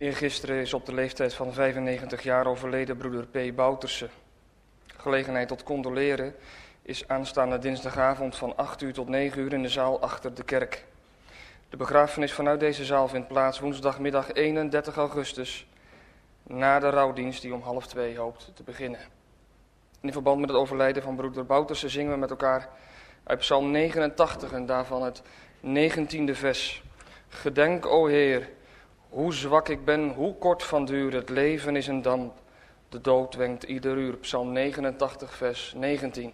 Eergisteren is op de leeftijd van 95 jaar overleden broeder P. Bouterse. Gelegenheid tot condoleren is aanstaande dinsdagavond van 8 uur tot 9 uur in de zaal achter de kerk. De begrafenis vanuit deze zaal vindt plaats woensdagmiddag 31 augustus, na de rouwdienst die om 1:30 hoopt te beginnen. In verband met het overlijden van broeder Bouterse zingen we met elkaar uit Psalm 89 en daarvan het 19e vers. Gedenk, o Heer, hoe zwak ik ben, hoe kort van duur, het leven is een damp, de dood wenkt ieder uur. Psalm 89 vers 19.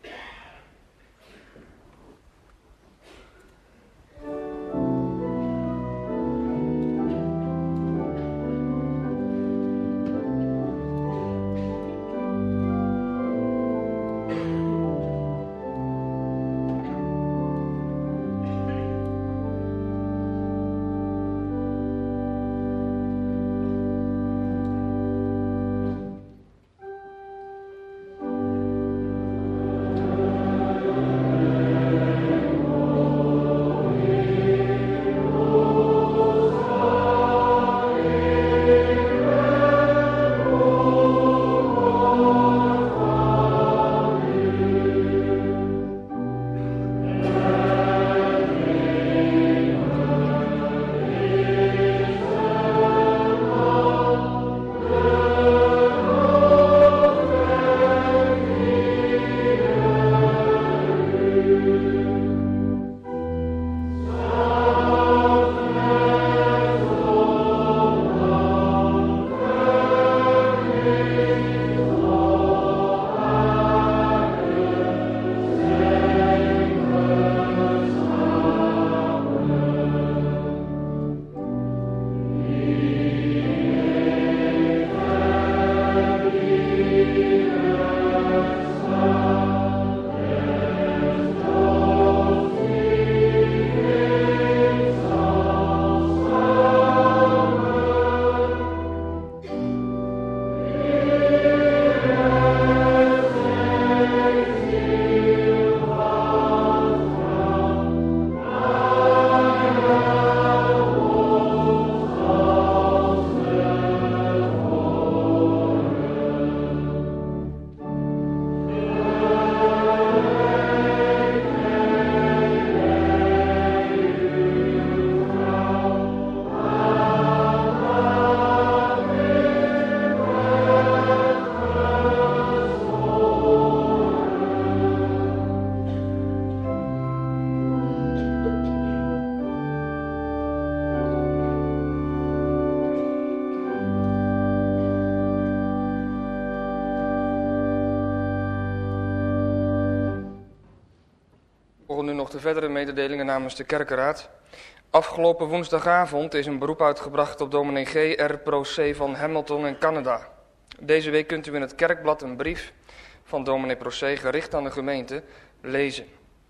Nu nog de verdere mededelingen namens de kerkenraad. Afgelopen woensdagavond is een beroep uitgebracht op dominee G.R. Procé van Hamilton in Canada. Deze week kunt u in het kerkblad een brief van dominee Procé gericht aan de gemeente lezen.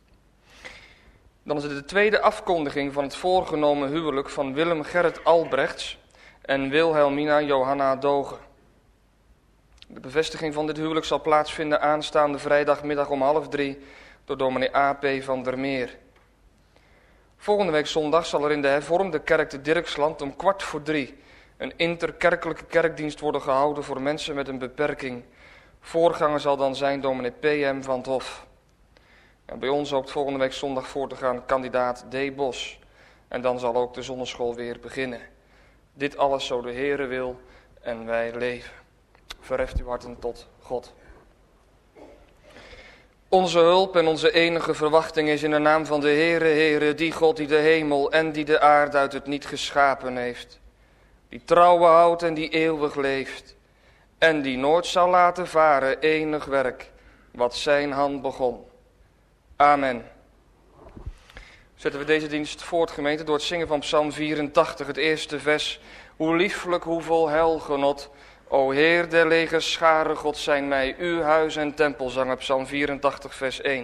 Dan is het de tweede afkondiging van het voorgenomen huwelijk van Willem Gerrit Albrechts en Wilhelmina Johanna Doge. De bevestiging van dit huwelijk zal plaatsvinden aanstaande vrijdagmiddag om 2:30 door dominee A.P. van der Meer. Volgende week zondag zal er in de hervormde kerk te Dirksland om 2:15 een interkerkelijke kerkdienst worden gehouden voor mensen met een beperking. Voorganger zal dan zijn dominee P.M. van 't Hof. En bij ons hoopt volgende week zondag voor te gaan kandidaat D. Bos. En dan zal ook de zonneschool weer beginnen. Dit alles zo de Heere wil en wij leven. Verheft uw harten tot God. Onze hulp en onze enige verwachting is in de naam van de Heere, die God die de hemel en die de aarde uit het niet geschapen heeft. Die trouwen houdt en die eeuwig leeft. En die nooit zal laten varen enig werk wat zijn hand begon. Amen. Zetten we deze dienst voort, gemeente, door het zingen van Psalm 84, het eerste vers. Hoe lieflijk, hoe vol heilgenot. O Heer der legers, schare God zijn mij, uw huis en tempel, zangen Psalm 84, vers 1.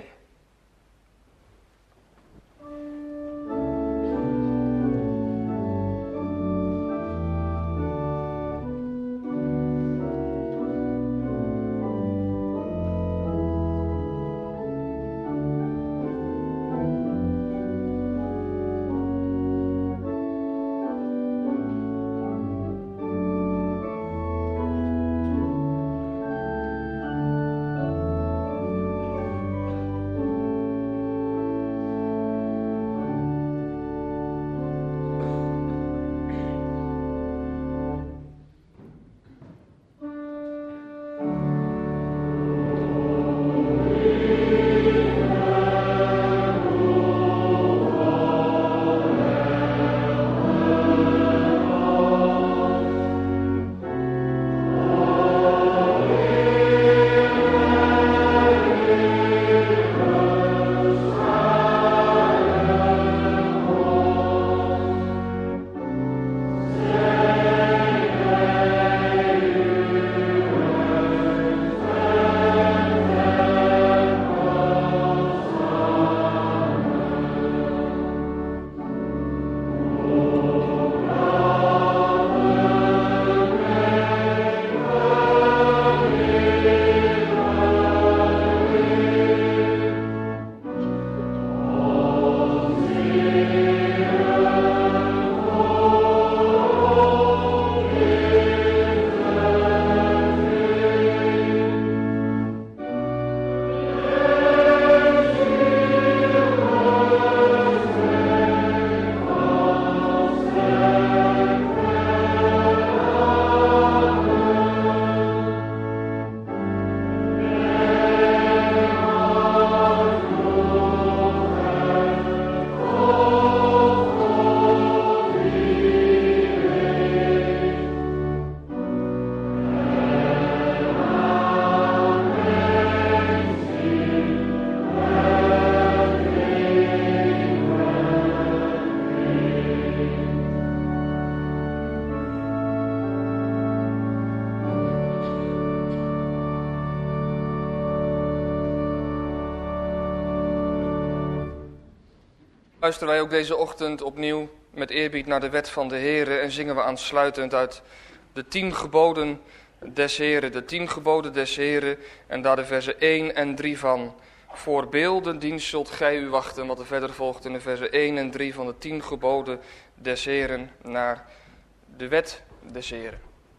Luisteren wij ook deze ochtend opnieuw met eerbied naar de wet van de Heere en zingen we aansluitend uit de 10 geboden des Heeren, de 10 geboden des Heeren en daar de versen 1 en 3 van. Voor beeldendienst zult gij u wachten, wat er verder volgt in de versen 1 en 3 van de 10 geboden des Heeren naar de wet des Heeren.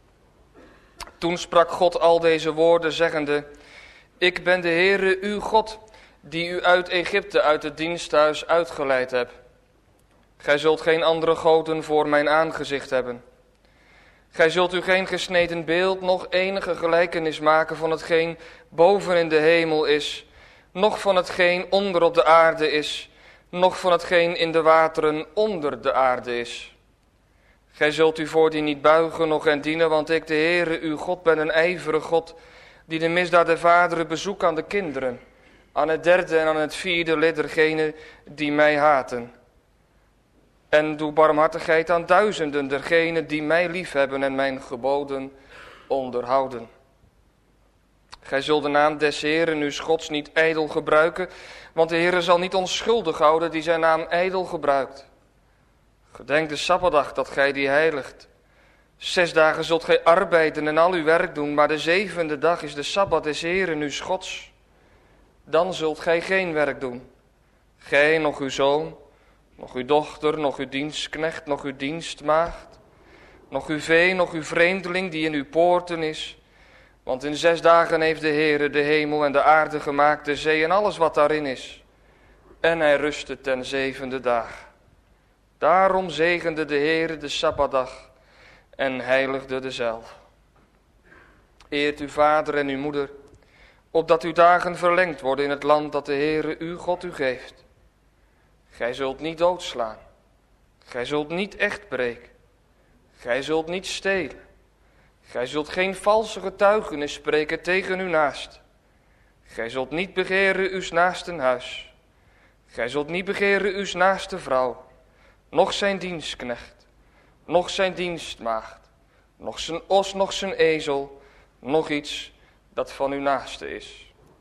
Toen sprak God al deze woorden, zeggende: Ik ben de Heere uw God, die u uit Egypte, uit het diensthuis uitgeleid heb. Gij zult geen andere goden voor mijn aangezicht hebben. Gij zult u geen gesneden beeld, noch enige gelijkenis maken van hetgeen boven in de hemel is, noch van hetgeen onder op de aarde is, noch van hetgeen in de wateren onder de aarde is. Gij zult u voor die niet buigen, noch hen dienen, want ik, de Heere, uw God, ben een ijverige God, die de misdaad der vaderen bezoekt aan de kinderen, aan het 3e en aan het 4e lid dergenen die mij haten. En doe barmhartigheid aan duizenden dergenen die mij liefhebben en mijn geboden onderhouden. Gij zult de naam des Heeren, uws Gods, niet ijdel gebruiken, want de Heere zal niet onschuldig houden die zijn naam ijdel gebruikt. Gedenk de Sabbatdag dat gij die heiligt. 6 dagen zult gij arbeiden en al uw werk doen, maar de 7e dag is de Sabbat des Heeren, uws Gods. Dan zult gij geen werk doen. Gij, nog uw zoon, nog uw dochter, nog uw dienstknecht, nog uw dienstmaagd, nog uw vee, nog uw vreemdeling die in uw poorten is. Want in 6 dagen heeft de Heere de hemel en de aarde gemaakt, de zee en alles wat daarin is. En hij rustte ten 7e dag. Daarom zegende de Heere de Sabbatdag en heiligde dezelve. Eert uw vader en uw moeder, opdat uw dagen verlengd worden in het land dat de Heere uw God u geeft. Gij zult niet doodslaan. Gij zult niet echt breken. Gij zult niet stelen. Gij zult geen valse getuigenis spreken tegen uw naast. Gij zult niet begeren uws naasten huis. Gij zult niet begeren uws naaste vrouw, noch zijn dienstknecht, noch zijn dienstmaagd, noch zijn os, noch zijn ezel, noch iets dat van uw naaste is.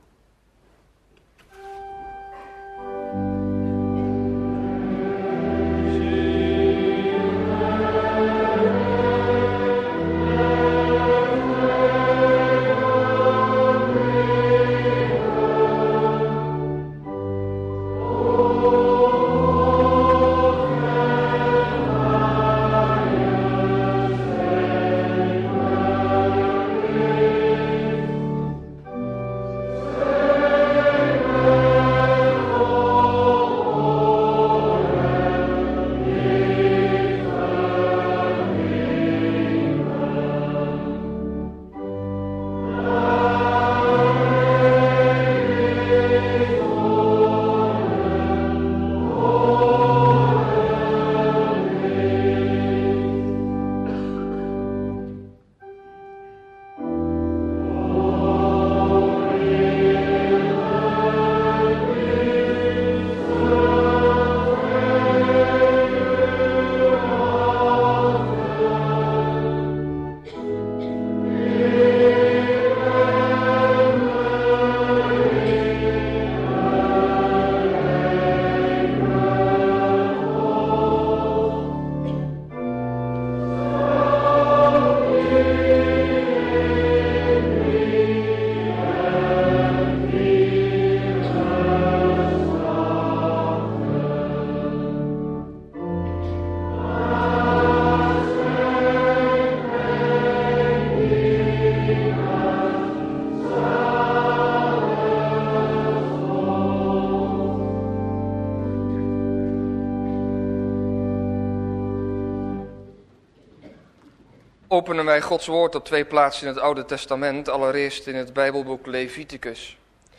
Openen wij Gods woord op 2 plaatsen in het Oude Testament, allereerst in het Bijbelboek Leviticus.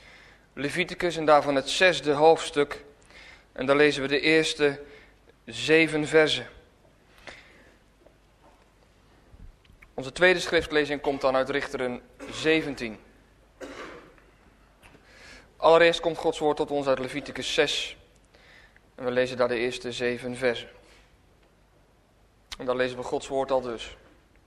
Leviticus en daarvan het 6e hoofdstuk en daar lezen we de eerste 7 versen. Onze tweede schriftlezing komt dan uit Richteren 17. Allereerst komt Gods woord tot ons uit Leviticus 6 en we lezen daar de eerste 7 versen. En dan lezen we Gods woord al dus.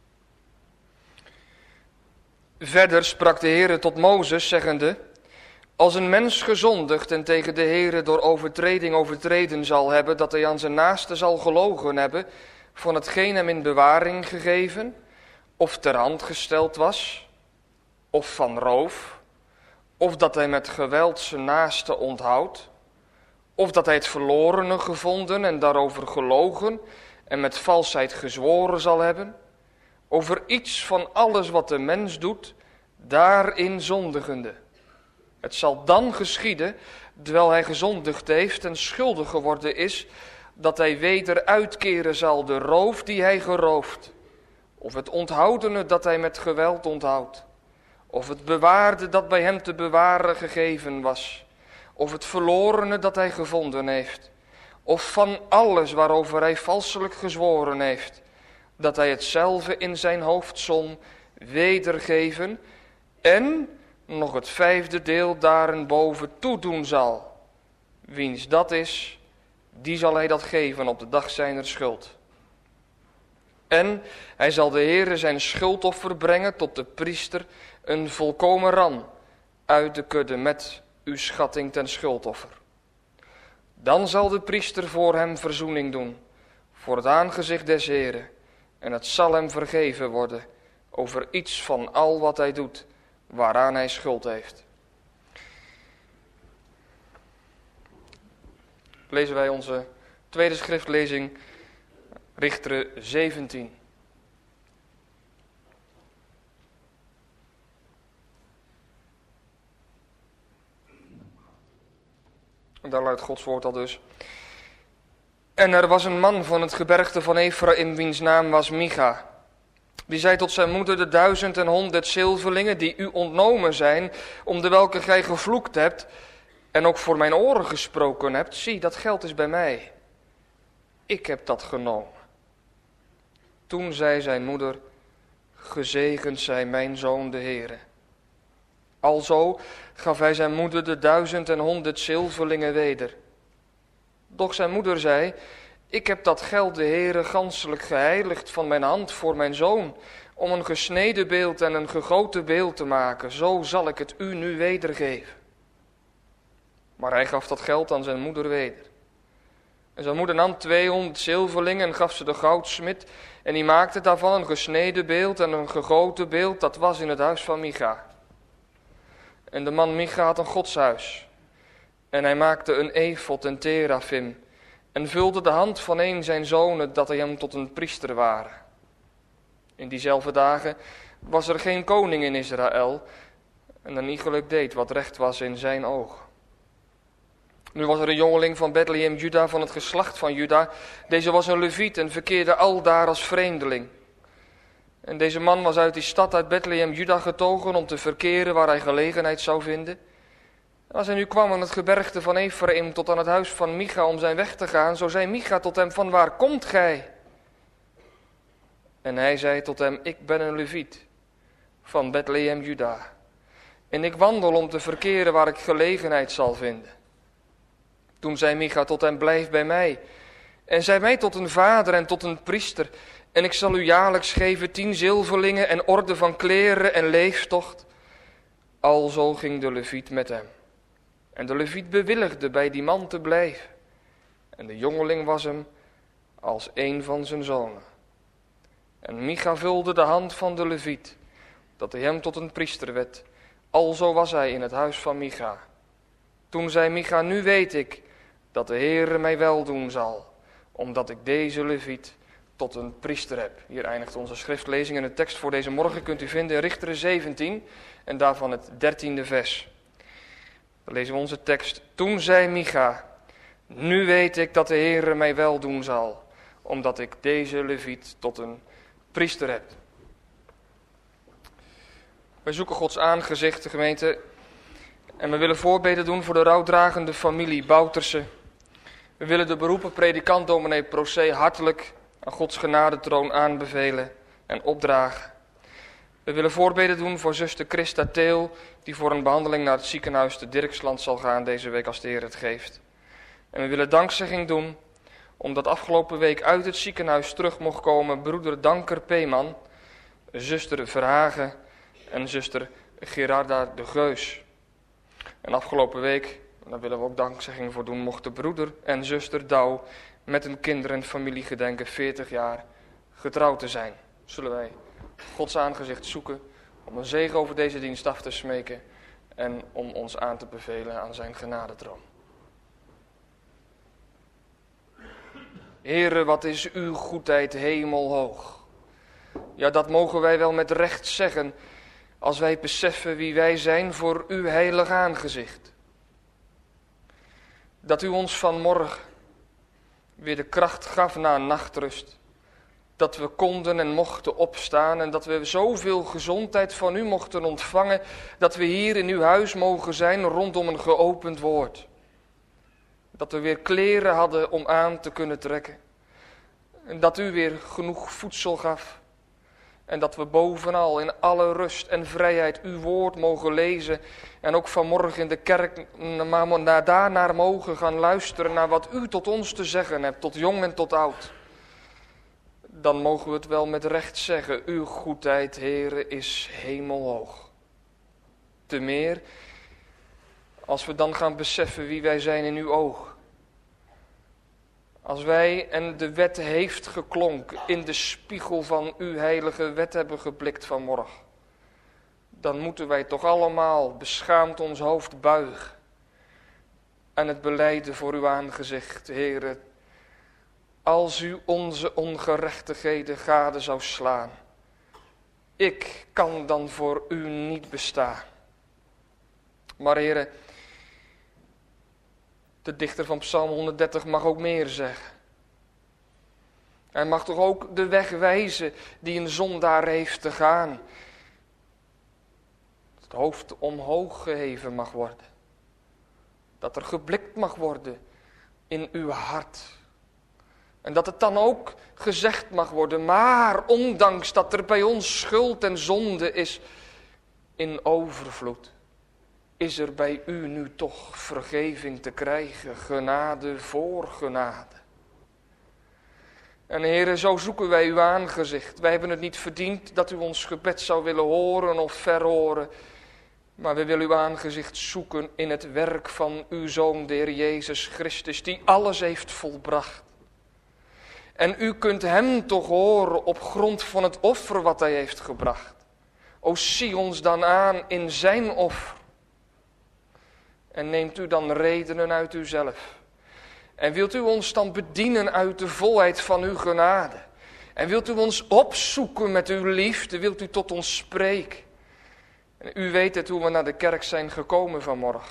Verder sprak de Heere tot Mozes, zeggende: Als een mens gezondigd en tegen de Heere door overtreding overtreden zal hebben, dat hij aan zijn naaste zal gelogen hebben van hetgeen hem in bewaring gegeven, of ter hand gesteld was, of van roof, of dat hij met geweld zijn naaste onthoudt, of dat hij het verlorene gevonden en daarover gelogen en met valsheid gezworen zal hebben, over iets van alles wat de mens doet, daarin zondigende. Het zal dan geschieden, terwijl hij gezondigd heeft en schuldig geworden is, dat hij weder uitkeren zal de roof die hij geroofd, of het onthoudene dat hij met geweld onthoudt, of het bewaarde dat bij hem te bewaren gegeven was, of het verlorene dat hij gevonden heeft, of van alles waarover hij valselijk gezworen heeft, dat hij hetzelfde in zijn hoofdsom wedergeven en nog het 5e deel daarenboven toedoen zal. Wiens dat is, die zal hij dat geven op de dag zijner schuld. En hij zal de Heere zijn schuldoffer brengen tot de priester, een volkomen ram uit de kudde met uw schatting ten schuldoffer. Dan zal de priester voor hem verzoening doen, voor het aangezicht des Heeren, en het zal hem vergeven worden over iets van al wat hij doet, waaraan hij schuld heeft. Lezen wij onze tweede schriftlezing, Richteren 17. Daar luidt Gods woord al dus. En er was een man van het gebergte van Ephraim, wiens naam was Micha. Die zei tot zijn moeder, de 1100 zilverlingen die u ontnomen zijn, om de welke gij gevloekt hebt, en ook voor mijn oren gesproken hebt, zie, dat geld is bij mij. Ik heb dat genomen. Toen zei zijn moeder, gezegend zij mijn zoon de Heere. Alzo gaf hij zijn moeder de 1100 zilverlingen weder. Doch zijn moeder zei, ik heb dat geld de Heere ganselijk geheiligd van mijn hand voor mijn zoon, om een gesneden beeld en een gegoten beeld te maken, zo zal ik het u nu wedergeven. Maar hij gaf dat geld aan zijn moeder weder. En zijn moeder nam 200 zilverlingen en gaf ze de goudsmid, en die maakte daarvan een gesneden beeld en een gegoten beeld, dat was in het huis van Micha. En de man Micha had een godshuis, en hij maakte een efod en terafim, en vulde de hand van een zijn zonen, dat hij hem tot een priester waren. In diezelfde dagen was er geen koning in Israël, en een iegelijk deed wat recht was in zijn oog. Nu was er een jongeling van Bethlehem, Juda, van het geslacht van Juda. Deze was een leviet en verkeerde aldaar als vreemdeling. En deze man was uit die stad uit Bethlehem, Juda, getogen om te verkeren waar hij gelegenheid zou vinden. Als hij nu kwam aan het gebergte van Ephraim tot aan het huis van Micha om zijn weg te gaan, zo zei Micha tot hem, van waar komt gij? En hij zei tot hem, ik ben een leviet van Bethlehem, Juda. En ik wandel om te verkeren waar ik gelegenheid zal vinden. Toen zei Micha tot hem, blijf bij mij. En zij mij tot een vader en tot een priester. En ik zal u jaarlijks geven 10 zilverlingen en orde van kleren en leeftocht. Alzo ging de leviet met hem. En de leviet bewilligde bij die man te blijven. En de jongeling was hem als een van zijn zonen. En Micha vulde de hand van de leviet, dat hij hem tot een priester werd. Alzo was hij in het huis van Micha. Toen zei Micha, nu weet ik dat de Heere mij weldoen zal, omdat ik deze leviet tot een priester heb. Hier eindigt onze schriftlezing en de tekst voor deze morgen kunt u vinden in Richteren 17 en daarvan het 13e vers. Dan lezen we onze tekst. Toen zei Micha, nu weet ik dat de Heere mij weldoen zal, omdat ik deze leviet tot een priester heb. Wij zoeken Gods aangezicht, de gemeente, en we willen voorbeden doen voor de rouwdragende familie Bouterse. We willen de beroepen predikant dominee Procé hartelijk aan Gods genadetroon aanbevelen en opdragen. We willen voorbeden doen voor zuster Christa Teel, die voor een behandeling naar het ziekenhuis te Dirksland zal gaan deze week als de Heer het geeft. En we willen dankzegging doen, omdat afgelopen week uit het ziekenhuis terug mocht komen broeder Danker Peeman, zuster Verhagen en zuster Gerarda de Geus. En afgelopen week, daar willen we ook dankzegging voor doen, mochten broeder en zuster Douw met hun kinderen en familie gedenken 40 jaar getrouwd te zijn. Zullen wij Gods aangezicht zoeken om een zegen over deze dienst af te smeken en om ons aan te bevelen aan zijn genadetroon. Heere, wat is uw goedheid hemelhoog. Ja, dat mogen wij wel met recht zeggen als wij beseffen wie wij zijn voor uw heilig aangezicht. Dat u ons vanmorgen weer de kracht gaf na nachtrust. Dat we konden en mochten opstaan en dat we zoveel gezondheid van u mochten ontvangen, dat we hier in uw huis mogen zijn rondom een geopend woord. Dat we weer kleren hadden om aan te kunnen trekken. En dat u weer genoeg voedsel gaf. En dat we bovenal in alle rust en vrijheid uw woord mogen lezen. En ook vanmorgen in de kerk daarnaar mogen gaan luisteren naar wat u tot ons te zeggen hebt, tot jong en tot oud. Dan mogen we het wel met recht zeggen, uw goedheid, Heere, is hemelhoog. Te meer als we dan gaan beseffen wie wij zijn in uw oog. Als wij en de wet heeft geklonken in de spiegel van uw heilige wet hebben geblikt vanmorgen. Dan moeten wij toch allemaal beschaamd ons hoofd buigen. En het belijden voor uw aangezicht, Heere. Als u onze ongerechtigheden gade zou slaan. Ik kan dan voor u niet bestaan. Maar Heere, de dichter van Psalm 130 mag ook meer zeggen. Hij mag toch ook de weg wijzen die een zondaar heeft te gaan. Dat het hoofd omhoog geheven mag worden. Dat er geblikt mag worden in uw hart. En dat het dan ook gezegd mag worden, maar ondanks dat er bij ons schuld en zonde is in overvloed, is er bij u nu toch vergeving te krijgen, genade voor genade. En Heere, zo zoeken wij uw aangezicht. Wij hebben het niet verdiend dat u ons gebed zou willen horen of verhoren, maar we willen uw aangezicht zoeken in het werk van uw Zoon, de Heer Jezus Christus, die alles heeft volbracht. En u kunt hem toch horen op grond van het offer wat hij heeft gebracht. O, zie ons dan aan in zijn offer. En neemt u dan redenen uit uzelf. En wilt u ons dan bedienen uit de volheid van uw genade. En wilt u ons opzoeken met uw liefde, wilt u tot ons spreken. En u weet het hoe we naar de kerk zijn gekomen vanmorgen.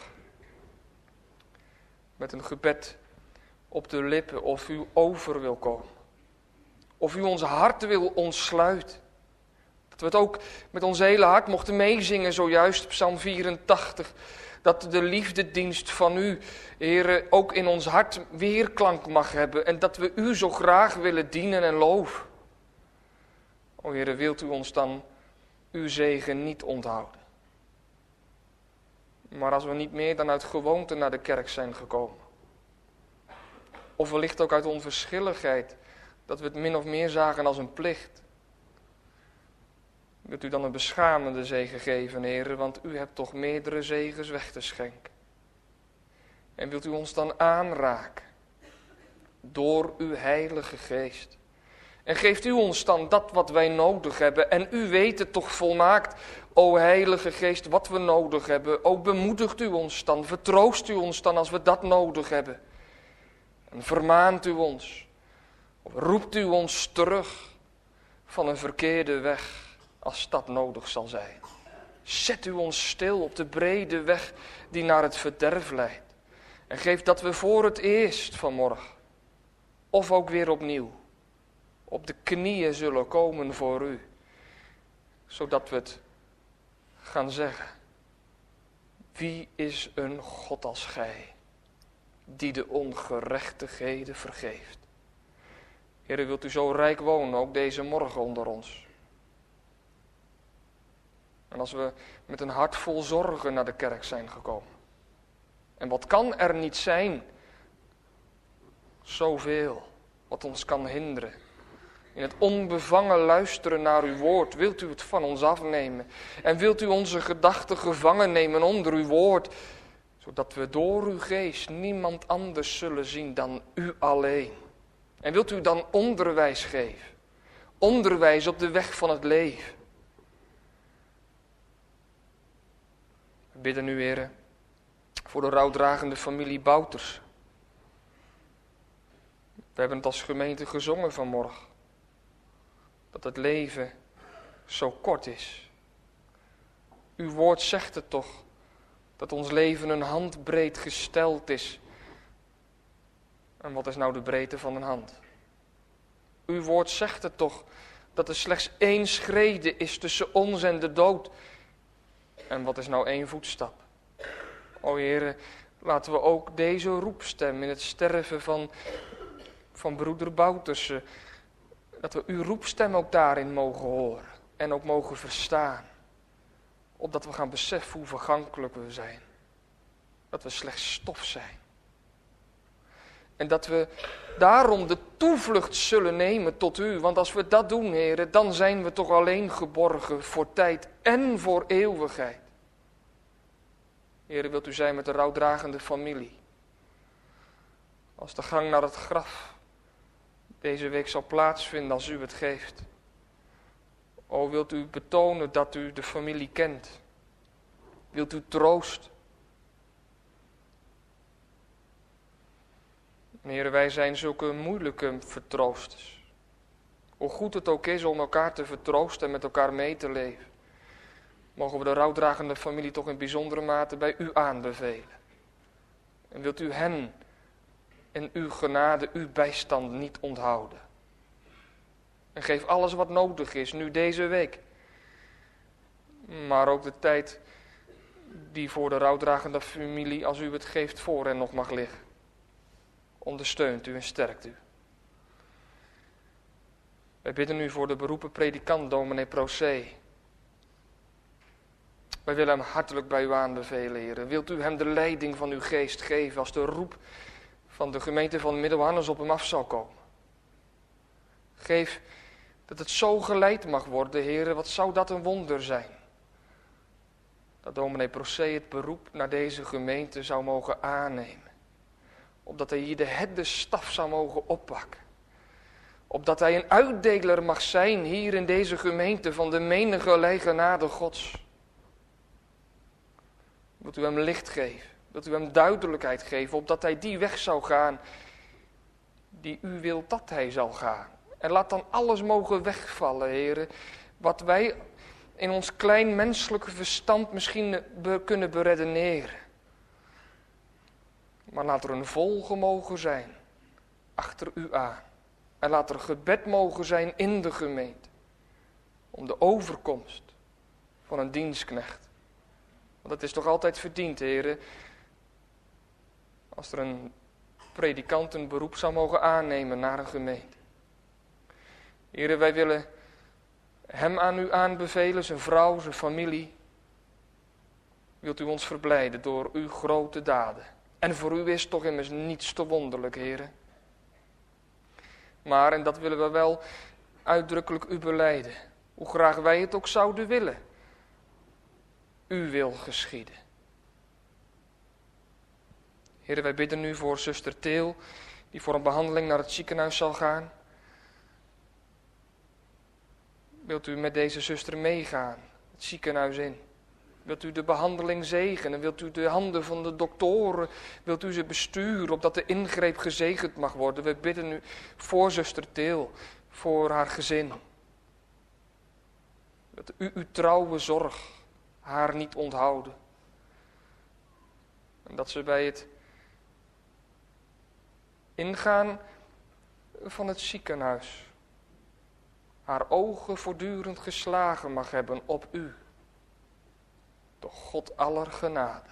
Met een gebed op de lippen of u over wil komen. Of u ons hart wil ontsluiten. Dat we het ook met ons hele hart mochten meezingen zojuist, Psalm 84. Dat de liefdedienst van u, Heere, ook in ons hart weerklank mag hebben. En dat we u zo graag willen dienen en loven. O Heere, wilt u ons dan uw zegen niet onthouden. Maar als we niet meer dan uit gewoonte naar de kerk zijn gekomen. Of wellicht ook uit onverschilligheid, dat we het min of meer zagen als een plicht. Wilt u dan een beschamende zegen geven, Heere, want u hebt toch meerdere zegens weg te schenken. En wilt u ons dan aanraken door uw heilige geest. En geeft u ons dan dat wat wij nodig hebben. En u weet het toch volmaakt, o heilige geest, wat we nodig hebben. O, bemoedigt u ons dan, vertroost u ons dan als we dat nodig hebben. En vermaant u ons, of roept u ons terug van een verkeerde weg. Als dat nodig zal zijn. Zet u ons stil op de brede weg die naar het verderf leidt. En geef dat we voor het eerst vanmorgen, of ook weer opnieuw, op de knieën zullen komen voor u. Zodat we het gaan zeggen. Wie is een God als gij, die de ongerechtigheden vergeeft? Heere, wilt u zo rijk wonen, ook deze morgen onder ons. En als we met een hart vol zorgen naar de kerk zijn gekomen. En wat kan er niet zijn? Zoveel wat ons kan hinderen. In het onbevangen luisteren naar uw woord, wilt u het van ons afnemen. En wilt u onze gedachten gevangen nemen onder uw woord. Zodat we door uw geest niemand anders zullen zien dan u alleen. En wilt u dan onderwijs geven? Onderwijs op de weg van het leven. We bidden nu, Heere, voor de rouwdragende familie Bouters. We hebben het als gemeente gezongen vanmorgen. Dat het leven zo kort is. Uw woord zegt het toch. Dat ons leven een handbreed gesteld is. En wat is nou de breedte van een hand? Uw woord zegt het toch. Dat er slechts 1 schrede is tussen ons en de dood. En wat is nou 1 voetstap? O Heere, laten we ook deze roepstem in het sterven van broeder Bouters, dat we uw roepstem ook daarin mogen horen en ook mogen verstaan. Opdat we gaan beseffen hoe vergankelijk we zijn. Dat we slechts stof zijn. En dat we daarom de toevlucht zullen nemen tot u. Want als we dat doen, Heere, dan zijn we toch alleen geborgen voor tijd en voor eeuwigheid. Heere, wilt u zijn met de rouwdragende familie. Als de gang naar het graf deze week zal plaatsvinden als u het geeft. O, wilt u betonen dat u de familie kent. Wilt u troost. Heere, wij zijn zulke moeilijke vertroosters. Hoe goed het ook is om elkaar te vertroosten en met elkaar mee te leven. Mogen we de rouwdragende familie toch in bijzondere mate bij u aanbevelen. En wilt u hen in uw genade, uw bijstand niet onthouden. En geef alles wat nodig is, nu deze week. Maar ook de tijd die voor de rouwdragende familie, als u het geeft, voor hen nog mag liggen. Ondersteunt u en sterkt u. Wij bidden u voor de beroepen predikant, dominee Procé. Wij willen hem hartelijk bij u aanbevelen, Heer. Wilt u hem de leiding van uw geest geven als de roep van de gemeente van Middelharnis op hem af zal komen. Geef dat het zo geleid mag worden, Heer. Wat zou dat een wonder zijn. Dat dominee Procé het beroep naar deze gemeente zou mogen aannemen. Opdat hij hier de herdersstaf zou mogen oppakken. Opdat hij een uitdeler mag zijn hier in deze gemeente van de menige genade Gods. Wilt u hem licht geven? Wilt u hem duidelijkheid geven, opdat hij die weg zou gaan die u wilt dat hij zal gaan. En laat dan alles mogen wegvallen, heren, wat wij in ons klein menselijke verstand misschien kunnen beredeneren. Maar laat er een volgen mogen zijn achter u aan. En laat er gebed mogen zijn in de gemeente. Om de overkomst van een dienstknecht. Want het is toch altijd verdiend, heren. Als er een predikant een beroep zou mogen aannemen naar een gemeente. Heren, wij willen hem aan u aanbevelen, zijn vrouw, zijn familie. Wilt u ons verblijden door uw grote daden. En voor u is toch immers niets te wonderlijk, heren. Maar, en dat willen we wel uitdrukkelijk u belijden, hoe graag wij het ook zouden willen. U wil geschieden. Heren, wij bidden nu voor zuster Teel, die voor een behandeling naar het ziekenhuis zal gaan. Wilt u met deze zuster meegaan, het ziekenhuis in? Wilt u de behandeling zegenen? Wilt u de handen van de doktoren, wilt u ze besturen, opdat de ingreep gezegend mag worden? We bidden u voor zuster Teel, voor haar gezin. Dat u uw trouwe zorg haar niet onthouden. En dat ze bij het ingaan van het ziekenhuis haar ogen voortdurend geslagen mag hebben op u. Door God aller genade.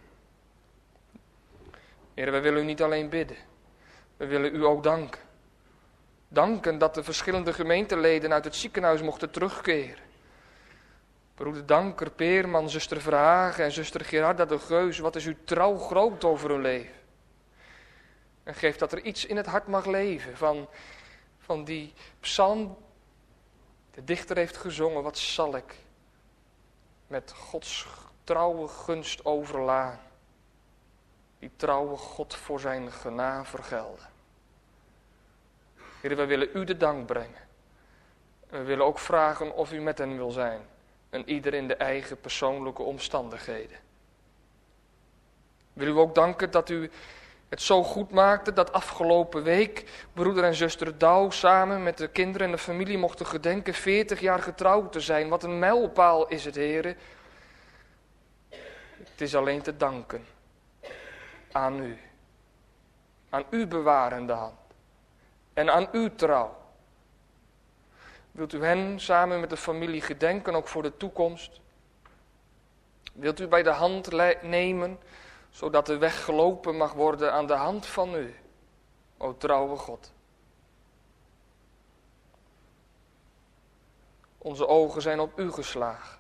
Heer, wij willen u niet alleen bidden. We willen u ook danken. Danken dat de verschillende gemeenteleden uit het ziekenhuis mochten terugkeren. Broeder Danker, Peerman, zuster Verhagen en zuster Gerarda de Geus, wat is uw trouw groot over hun leven. En geef dat er iets in het hart mag leven van die psalm. De dichter heeft gezongen, wat zal ik met Gods trouwe gunst overlaan. die trouwe God voor zijn genade vergelden. Heer, wij willen u de dank brengen. En we willen ook vragen of u met hen wil zijn. En ieder in de eigen persoonlijke omstandigheden. Wil u ook danken dat u het zo goed maakte dat afgelopen week broeder en zuster Douw samen met de kinderen en de familie mochten gedenken 40 jaar getrouwd te zijn. Wat een mijlpaal is het, Heere. Het is alleen te danken aan u. Aan uw bewarende hand. En aan uw trouw. Wilt u hen samen met de familie gedenken, ook voor de toekomst? Wilt u bij de hand nemen, zodat de weg gelopen mag worden aan de hand van u, o trouwe God. Onze ogen zijn op u geslagen.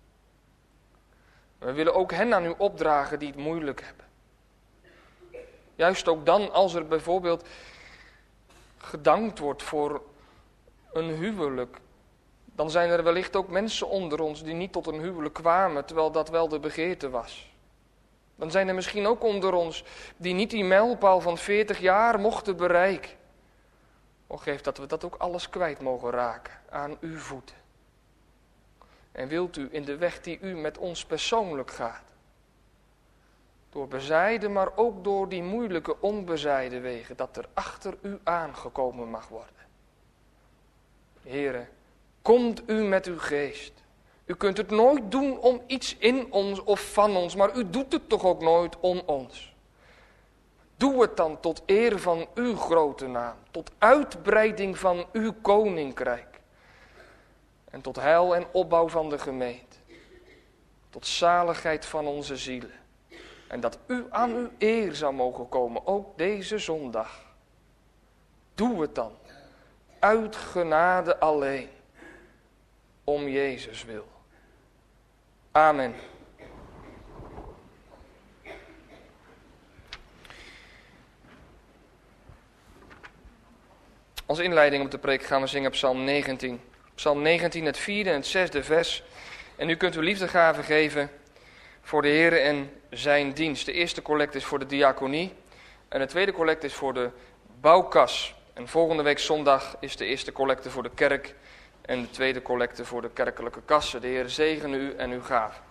We willen ook hen aan u opdragen die het moeilijk hebben. Juist ook dan als er bijvoorbeeld gedankt wordt voor een huwelijk. Dan zijn er wellicht ook mensen onder ons die niet tot een huwelijk kwamen, terwijl dat wel de begeerte was. Dan zijn er misschien ook onder ons die niet die mijlpaal van 40 jaar mochten bereiken. O, geef dat we dat ook alles kwijt mogen raken aan uw voeten. En wilt u in de weg die u met ons persoonlijk gaat, door bezijde, maar ook door die moeilijke onbezijde wegen, dat er achter u aangekomen mag worden. Heere, komt u met uw geest. U kunt het nooit doen om iets in ons of van ons, maar u doet het toch ook nooit om ons. Doe het dan tot eer van uw grote naam, tot uitbreiding van uw koninkrijk. En tot heil en opbouw van de gemeente. Tot zaligheid van onze zielen. En dat u aan uw eer zou mogen komen, ook deze zondag. Doe het dan, uit genade alleen, om Jezus wil. Amen. Als inleiding op de preek gaan we zingen Psalm 19. Psalm 19, het 4e en het 6e vers. En u kunt uw liefdegave geven voor de Heere en zijn dienst. De eerste collect is voor de diaconie en de tweede collect is voor de bouwkas. En volgende week zondag is de eerste collecte voor de kerk en de tweede collecte voor de kerkelijke kassen. De Heere zegene u en uw gave.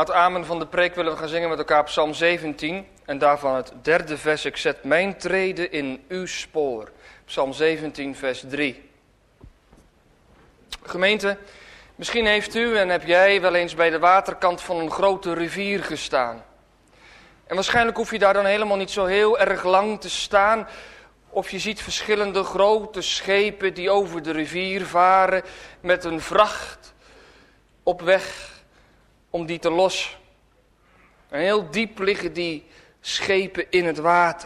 Na het amen van de preek willen we gaan zingen met elkaar Psalm 17 en daarvan het 3e vers. Ik zet mijn treden in uw spoor. Psalm 17 vers 3. Gemeente, misschien heeft u en heb jij wel eens bij de waterkant van een grote rivier gestaan. En waarschijnlijk hoef je daar dan helemaal niet zo heel erg lang te staan. Of je ziet verschillende grote schepen die over de rivier varen met een vracht op weg om die te lossen. En heel diep liggen die schepen in het water.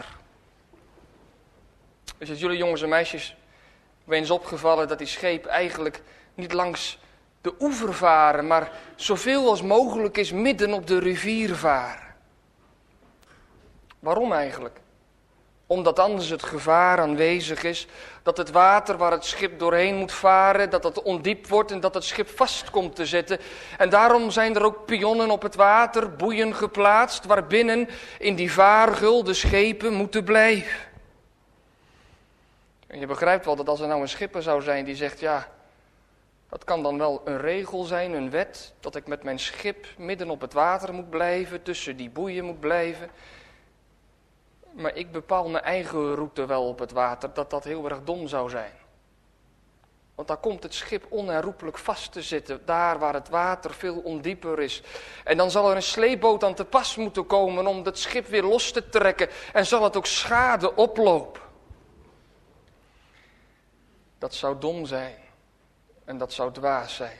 Is het jullie jongens en meisjes eens opgevallen dat die schepen eigenlijk niet langs de oever varen, maar zoveel als mogelijk is midden op de rivier varen? Waarom eigenlijk? Omdat anders het gevaar aanwezig is dat het water waar het schip doorheen moet varen, dat het ondiep wordt en dat het schip vast komt te zitten. En daarom zijn er ook pionnen op het water, boeien geplaatst, waarbinnen in die vaargul de schepen moeten blijven. En je begrijpt wel dat als er nou een schipper zou zijn die zegt, ja, dat kan dan wel een regel zijn, een wet, dat ik met mijn schip midden op het water moet blijven, tussen die boeien moet blijven. Maar ik bepaal mijn eigen route wel op het water, dat heel erg dom zou zijn. Want dan komt het schip onherroepelijk vast te zitten, daar waar het water veel ondieper is. En dan zal er een sleepboot aan te pas moeten komen om het schip weer los te trekken. En zal het ook schade oplopen. Dat zou dom zijn. En dat zou dwaas zijn.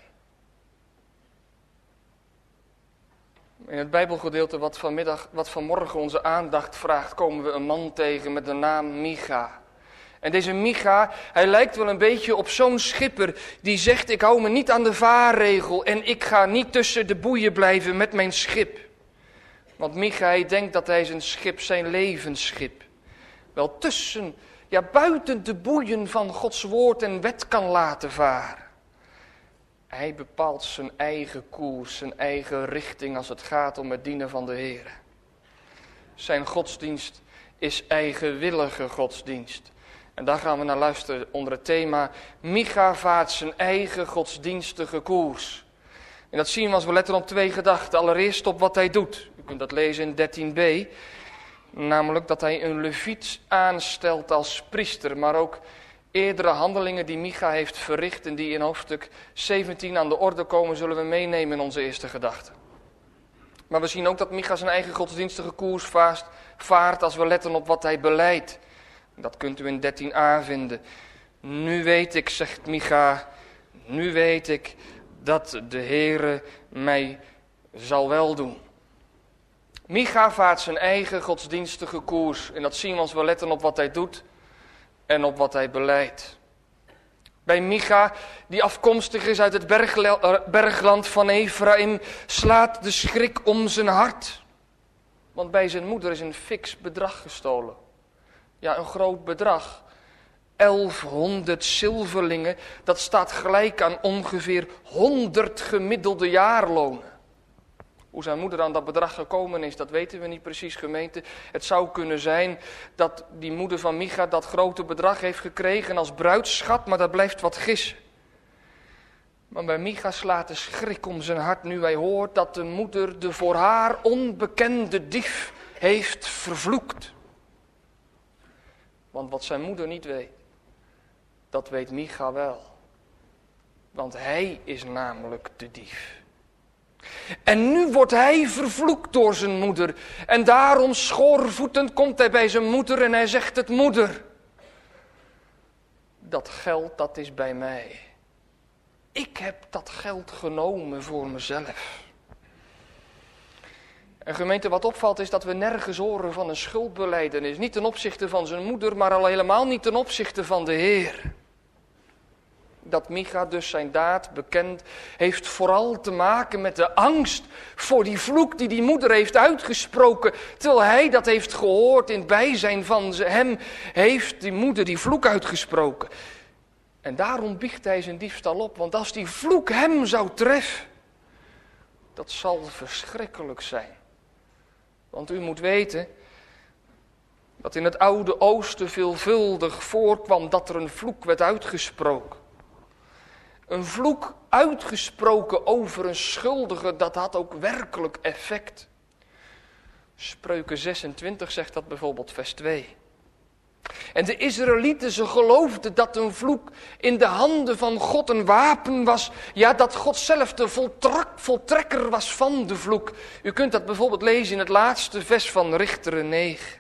In het Bijbelgedeelte wat vanmorgen onze aandacht vraagt, komen we een man tegen met de naam Micha. En deze Micha, hij lijkt wel een beetje op zo'n schipper die zegt, ik hou me niet aan de vaarregel en ik ga niet tussen de boeien blijven met mijn schip. Want Micha, hij denkt dat hij zijn schip, zijn levensschip, wel buiten de boeien van Gods woord en wet kan laten varen. Hij bepaalt zijn eigen koers, zijn eigen richting als het gaat om het dienen van de Heer. Zijn godsdienst is eigenwillige godsdienst. En daar gaan we naar luisteren onder het thema Micha vaart zijn eigen godsdienstige koers. En dat zien we als we letten op 2 gedachten. Allereerst op wat hij doet. U kunt dat lezen in 13b. Namelijk dat hij een leviet aanstelt als priester, maar ook eerdere handelingen die Micha heeft verricht en die in hoofdstuk 17 aan de orde komen, zullen we meenemen in onze eerste gedachte. Maar we zien ook dat Micha zijn eigen godsdienstige koers vaart als we letten op wat hij beleidt. Dat kunt u in 13a vinden. Nu weet ik, zegt Micha, nu weet ik dat de Heere mij zal weldoen. Micha vaart zijn eigen godsdienstige koers en dat zien we als we letten op wat hij doet en op wat hij beleidt. Bij Micha, die afkomstig is uit het bergland van Ephraim, slaat de schrik om zijn hart. Want bij zijn moeder is een fiks bedrag gestolen. Ja, een groot bedrag. 1100 zilverlingen, dat staat gelijk aan ongeveer 100 gemiddelde jaarlonen. Hoe zijn moeder aan dat bedrag gekomen is, dat weten we niet precies, gemeente. Het zou kunnen zijn dat die moeder van Micha dat grote bedrag heeft gekregen als bruidsschat, maar dat blijft wat gissen. Maar bij Micha slaat de schrik om zijn hart nu hij hoort dat de moeder de voor haar onbekende dief heeft vervloekt. Want wat zijn moeder niet weet, dat weet Micha wel. Want hij is namelijk de dief. En nu wordt hij vervloekt door zijn moeder. En daarom schoorvoetend komt hij bij zijn moeder en hij zegt het: moeder, dat geld dat is bij mij. Ik heb dat geld genomen voor mezelf. En gemeente, wat opvalt is dat we nergens horen van een schuldbelijdenis. Niet ten opzichte van zijn moeder, maar al helemaal niet ten opzichte van de Heer. Dat Micha dus zijn daad bekend heeft vooral te maken met de angst voor die vloek die moeder heeft uitgesproken. Terwijl hij dat heeft gehoord in het bijzijn van hem, heeft die moeder die vloek uitgesproken. En daarom biecht hij zijn diefstal op, want als die vloek hem zou treffen, dat zal verschrikkelijk zijn. Want u moet weten dat in het oude oosten veelvuldig voorkwam dat er een vloek werd uitgesproken. Een vloek uitgesproken over een schuldige, dat had ook werkelijk effect. Spreuken 26 zegt dat bijvoorbeeld, vers 2. En de Israëlieten, ze geloofden dat een vloek in de handen van God een wapen was. Ja, dat God zelf de voltrekker was van de vloek. U kunt dat bijvoorbeeld lezen in het laatste vers van Richteren 9.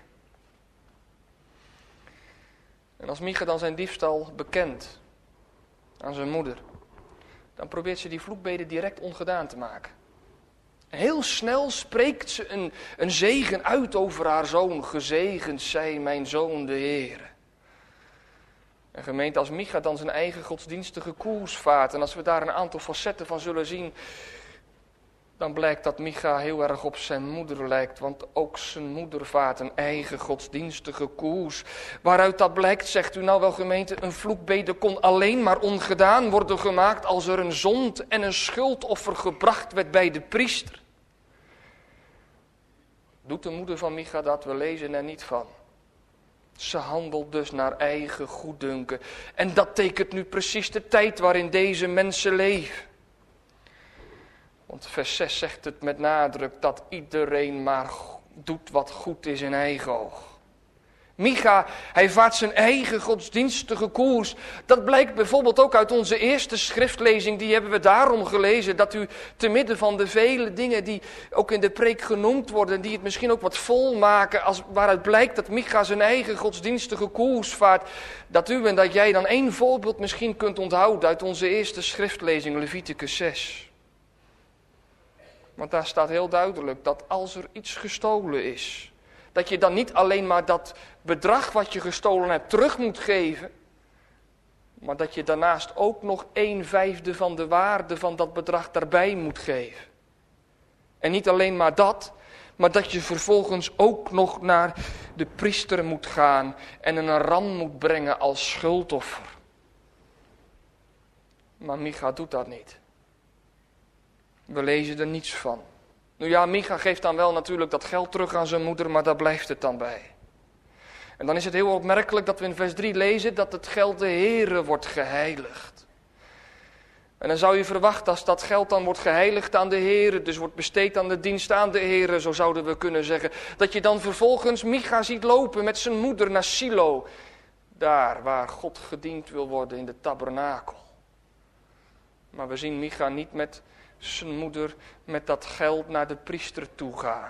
En als Micha dan zijn diefstal bekent aan zijn moeder, dan probeert ze die vloekbede direct ongedaan te maken. Heel snel spreekt ze een zegen uit over haar zoon. Gezegend zij mijn zoon de Heere. En gemeente, als Micha dan zijn eigen godsdienstige koers vaart, en als we daar een aantal facetten van zullen zien, dan blijkt dat Micha heel erg op zijn moeder lijkt. Want ook zijn moeder vaart een eigen godsdienstige koers. Waaruit dat blijkt, zegt u nou wel gemeente, een vloekbede kon alleen maar ongedaan worden gemaakt als er een zond en een schuldoffer gebracht werd bij de priester. Doet de moeder van Micha dat? We lezen er niet van. Ze handelt dus naar eigen goeddunken. En dat tekent nu precies de tijd waarin deze mensen leven. Want vers 6 zegt het met nadruk dat iedereen maar doet wat goed is in eigen oog. Micha, hij vaart zijn eigen godsdienstige koers. Dat blijkt bijvoorbeeld ook uit onze eerste schriftlezing. Die hebben we daarom gelezen. Dat u te midden van de vele dingen die ook in de preek genoemd worden. Die het misschien ook wat vol maken. Waaruit blijkt dat Micha zijn eigen godsdienstige koers vaart. Dat u en dat jij dan één voorbeeld misschien kunt onthouden uit onze eerste schriftlezing. Leviticus 6. Want daar staat heel duidelijk dat als er iets gestolen is, dat je dan niet alleen maar dat bedrag wat je gestolen hebt terug moet geven, maar dat je daarnaast ook nog 1/5 van de waarde van dat bedrag daarbij moet geven. En niet alleen maar dat, maar dat je vervolgens ook nog naar de priester moet gaan en een ram moet brengen als schuldoffer. Maar Micha doet dat niet. We lezen er niets van. Nou ja, Micha geeft dan wel natuurlijk dat geld terug aan zijn moeder, maar daar blijft het dan bij. En dan is het heel opmerkelijk dat we in vers 3 lezen dat het geld de Heere wordt geheiligd. En dan zou je verwachten, als dat geld dan wordt geheiligd aan de Heere, dus wordt besteed aan de dienst aan de Heere, zo zouden we kunnen zeggen, dat je dan vervolgens Micha ziet lopen met zijn moeder naar Silo, daar waar God gediend wil worden in de tabernakel. Maar we zien Micha niet met zijn moeder met dat geld naar de priester toe gaan.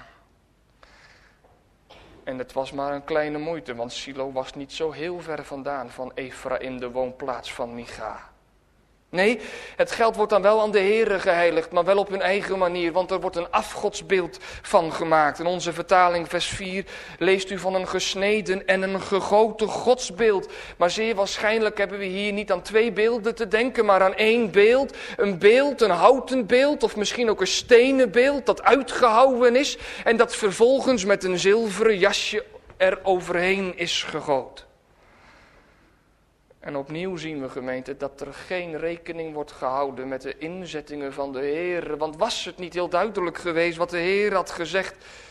En het was maar een kleine moeite, want Silo was niet zo heel ver vandaan van Efraïm, de woonplaats van Micha. Nee, het geld wordt dan wel aan de Heere geheiligd, maar wel op hun eigen manier, want er wordt een afgodsbeeld van gemaakt. In onze vertaling, vers 4, leest u van een gesneden en een gegoten godsbeeld. Maar zeer waarschijnlijk hebben we hier niet aan 2 beelden te denken, maar aan 1 beeld. Een houten beeld, of misschien ook een stenen beeld, dat uitgehouwen is en dat vervolgens met een zilveren jasje er overheen is gegoten. En opnieuw zien we, gemeente, dat er geen rekening wordt gehouden met de inzettingen van de Heer. Want was het niet heel duidelijk geweest wat de Heer had gezegd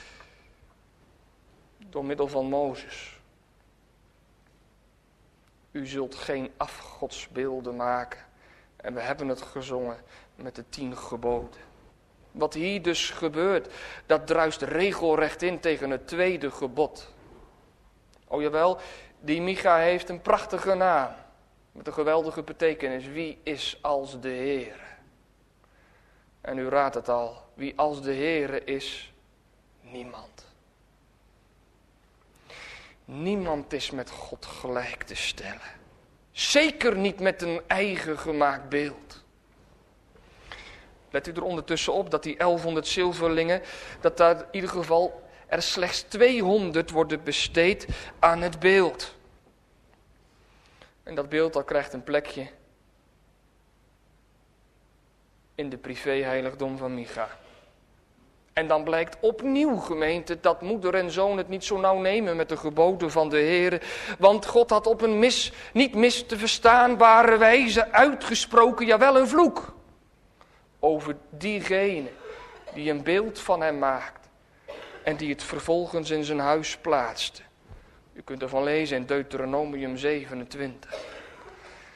door middel van Mozes? U zult geen afgodsbeelden maken. En we hebben het gezongen met de 10 geboden. Wat hier dus gebeurt, dat druist regelrecht in tegen het 2e gebod. O jawel, die Micha heeft een prachtige naam. Met een geweldige betekenis. Wie is als de Heere? En u raadt het al. Wie als de Heere is? Niemand. Niemand is met God gelijk te stellen. Zeker niet met een eigen gemaakt beeld. Let u er ondertussen op dat die 1100 zilverlingen, dat daar in ieder geval er slechts 200 worden besteed aan het beeld. En dat beeld dat krijgt een plekje in de privéheiligdom van Micha. En dan blijkt opnieuw, gemeente, dat moeder en zoon het niet zo nauw nemen met de geboden van de Heer. Want God had op een niet mis te verstaanbare wijze uitgesproken, jawel een vloek. Over diegene die een beeld van hem maakt en die het vervolgens in zijn huis plaatste. U kunt ervan lezen in Deuteronomium 27.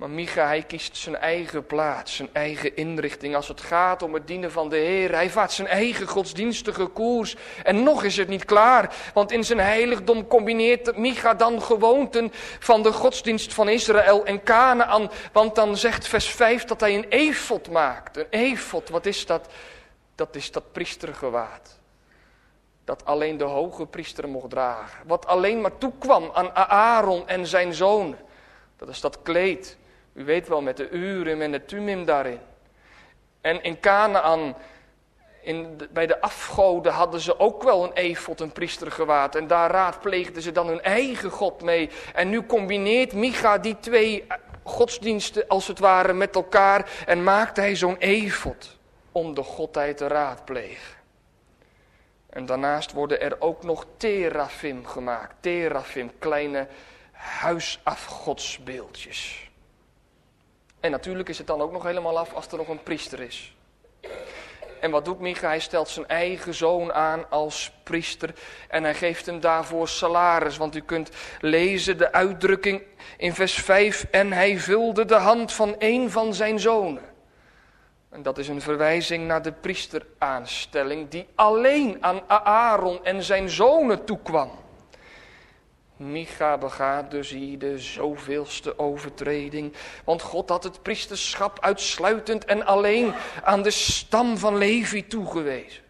Maar Micha, hij kiest zijn eigen plaats, zijn eigen inrichting als het gaat om het dienen van de Heer. Hij vaart zijn eigen godsdienstige koers. En nog is het niet klaar, want in zijn heiligdom combineert Micha dan gewoonten van de godsdienst van Israël en Kanaän. Want dan zegt vers 5 dat hij een efod maakt. Een efod, wat is dat? Dat is dat priestergewaad. Dat alleen de hoge priester mocht dragen. Wat alleen maar toekwam aan Aaron en zijn zonen. Dat is dat kleed. U weet wel, met de Urim en de Tumim daarin. En in Kanaän, bij de afgoden, hadden ze ook wel een efod, een priestergewaad. En daar raadpleegden ze dan hun eigen God mee. En nu combineert Micha die twee godsdiensten als het ware met elkaar. En maakt hij zo'n efod om de godheid te raadplegen. En daarnaast worden er ook nog terafim gemaakt. Terafim, kleine huisafgodsbeeldjes. En natuurlijk is het dan ook nog helemaal af als er nog een priester is. En wat doet Micha? Hij stelt zijn eigen zoon aan als priester. En hij geeft hem daarvoor salaris. Want u kunt lezen de uitdrukking in vers 5. En hij vulde de hand van een van zijn zonen. En dat is een verwijzing naar de priesteraanstelling die alleen aan Aaron en zijn zonen toekwam. Micha begaat dus hier de zoveelste overtreding. Want God had het priesterschap uitsluitend en alleen aan de stam van Levi toegewezen.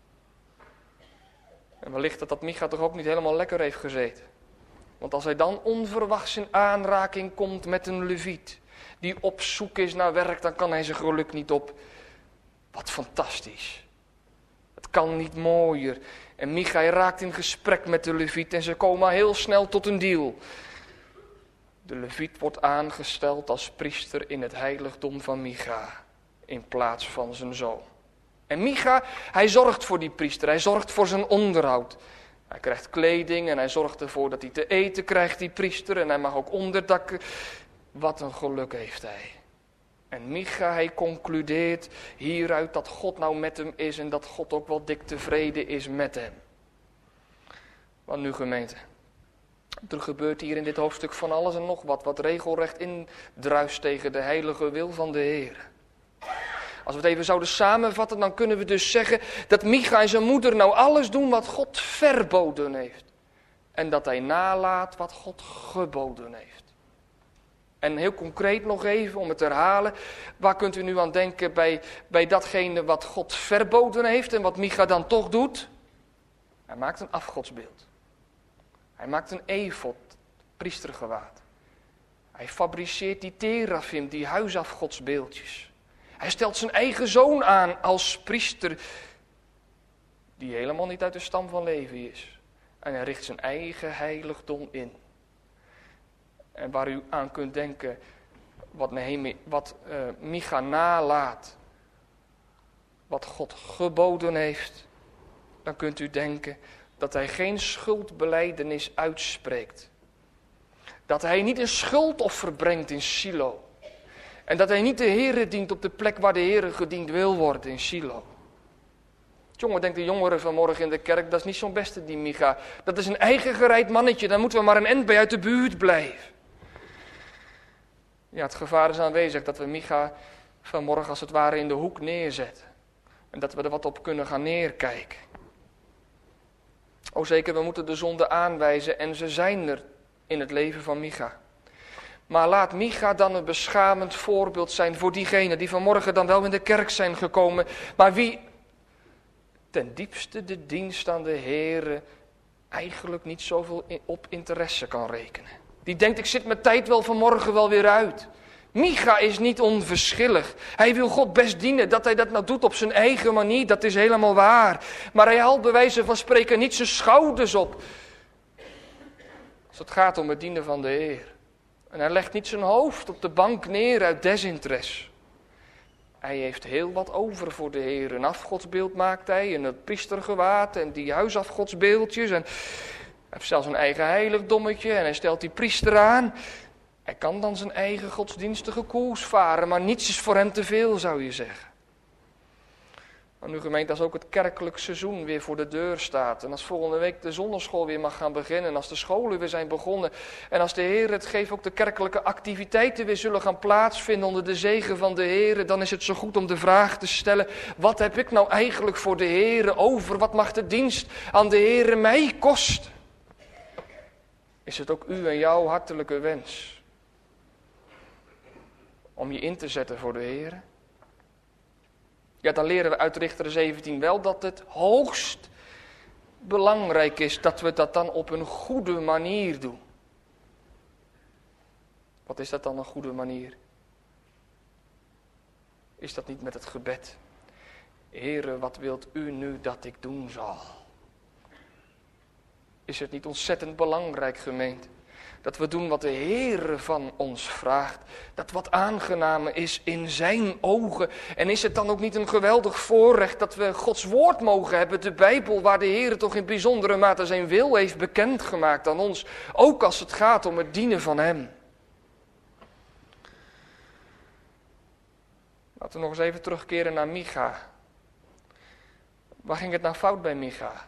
En wellicht dat Micha toch ook niet helemaal lekker heeft gezeten. Want als hij dan onverwachts in aanraking komt met een leviet die op zoek is naar werk, dan kan hij zijn geluk niet op. Wat fantastisch. Het kan niet mooier. En Micha raakt in gesprek met de leviet en ze komen heel snel tot een deal. De leviet wordt aangesteld als priester in het heiligdom van Micha in plaats van zijn zoon. En Micha, hij zorgt voor die priester, hij zorgt voor zijn onderhoud. Hij krijgt kleding en hij zorgt ervoor dat hij te eten krijgt, die priester. En hij mag ook onderdakken. Wat een geluk heeft hij. En Micha, hij concludeert hieruit dat God nou met hem is en dat God ook wel dik tevreden is met hem. Wat nu, gemeente? Er gebeurt hier in dit hoofdstuk van alles en nog wat regelrecht indruist tegen de heilige wil van de Heer. Als we het even zouden samenvatten, dan kunnen we dus zeggen dat Micha en zijn moeder nou alles doen wat God verboden heeft. En dat hij nalaat wat God geboden heeft. En heel concreet nog even, om het te herhalen, waar kunt u nu aan denken bij datgene wat God verboden heeft en wat Micha dan toch doet? Hij maakt een afgodsbeeld. Hij maakt een efod, priestergewaad. Hij fabriceert die terafim, die huisafgodsbeeldjes. Hij stelt zijn eigen zoon aan als priester, die helemaal niet uit de stam van Levi is. En hij richt zijn eigen heiligdom in. En waar u aan kunt denken, wat Micha nalaat, wat God geboden heeft, dan kunt u denken dat hij geen schuldbelijdenis uitspreekt. Dat hij niet een schuldoffer brengt in Silo. En dat hij niet de Heere dient op de plek waar de Heere gediend wil worden in Silo. Jongen, denkt de jongeren vanmorgen in de kerk, dat is niet zo'n beste die Micha. Dat is een eigen gereid mannetje, daar moeten we maar een end bij uit de buurt blijven. Ja, het gevaar is aanwezig dat we Micha vanmorgen als het ware in de hoek neerzetten. En dat we er wat op kunnen gaan neerkijken. O zeker, we moeten de zonde aanwijzen en ze zijn er in het leven van Micha. Maar laat Micha dan een beschamend voorbeeld zijn voor diegenen die vanmorgen dan wel in de kerk zijn gekomen. Maar wie ten diepste de dienst aan de Heere eigenlijk niet zoveel op interesse kan rekenen. Die denkt, ik zit mijn tijd wel vanmorgen wel weer uit. Micha is niet onverschillig. Hij wil God best dienen. Dat hij dat nou doet op zijn eigen manier, dat is helemaal waar. Maar hij haalt bij wijze van spreken niet zijn schouders op. Als het gaat om het dienen van de Heer. En hij legt niet zijn hoofd op de bank neer uit desinteresse. Hij heeft heel wat over voor de Heer. Een afgodsbeeld maakt hij, en het priestergewaad en die huisafgodsbeeldjes. En hij heeft zelfs een eigen heiligdommetje en hij stelt die priester aan. Hij kan dan zijn eigen godsdienstige koers varen, maar niets is voor hem te veel, zou je zeggen. Maar nu gemeente, als ook het kerkelijk seizoen weer voor de deur staat. En als volgende week de zondagschool weer mag gaan beginnen. En als de scholen weer zijn begonnen. En als de Heer het geeft, ook de kerkelijke activiteiten weer zullen gaan plaatsvinden onder de zegen van de Heer. Dan is het zo goed om de vraag te stellen. Wat heb ik nou eigenlijk voor de Heer over? Wat mag de dienst aan de Heer mij kosten? Is het ook u en jouw hartelijke wens om je in te zetten voor de Heer? Ja, dan leren we uit Richteren 17 wel dat het hoogst belangrijk is dat we dat dan op een goede manier doen. Wat is dat dan een goede manier? Is dat niet met het gebed? Heere, wat wilt u nu dat ik doen zal? Is het niet ontzettend belangrijk, gemeente, dat we doen wat de Heere van ons vraagt. Dat wat aangenaam is in zijn ogen. En is het dan ook niet een geweldig voorrecht dat we Gods woord mogen hebben. De Bijbel waar de Heere toch in bijzondere mate zijn wil heeft bekendgemaakt aan ons. Ook als het gaat om het dienen van hem. Laten we nog eens even terugkeren naar Micha. Waar ging het nou fout bij Micha?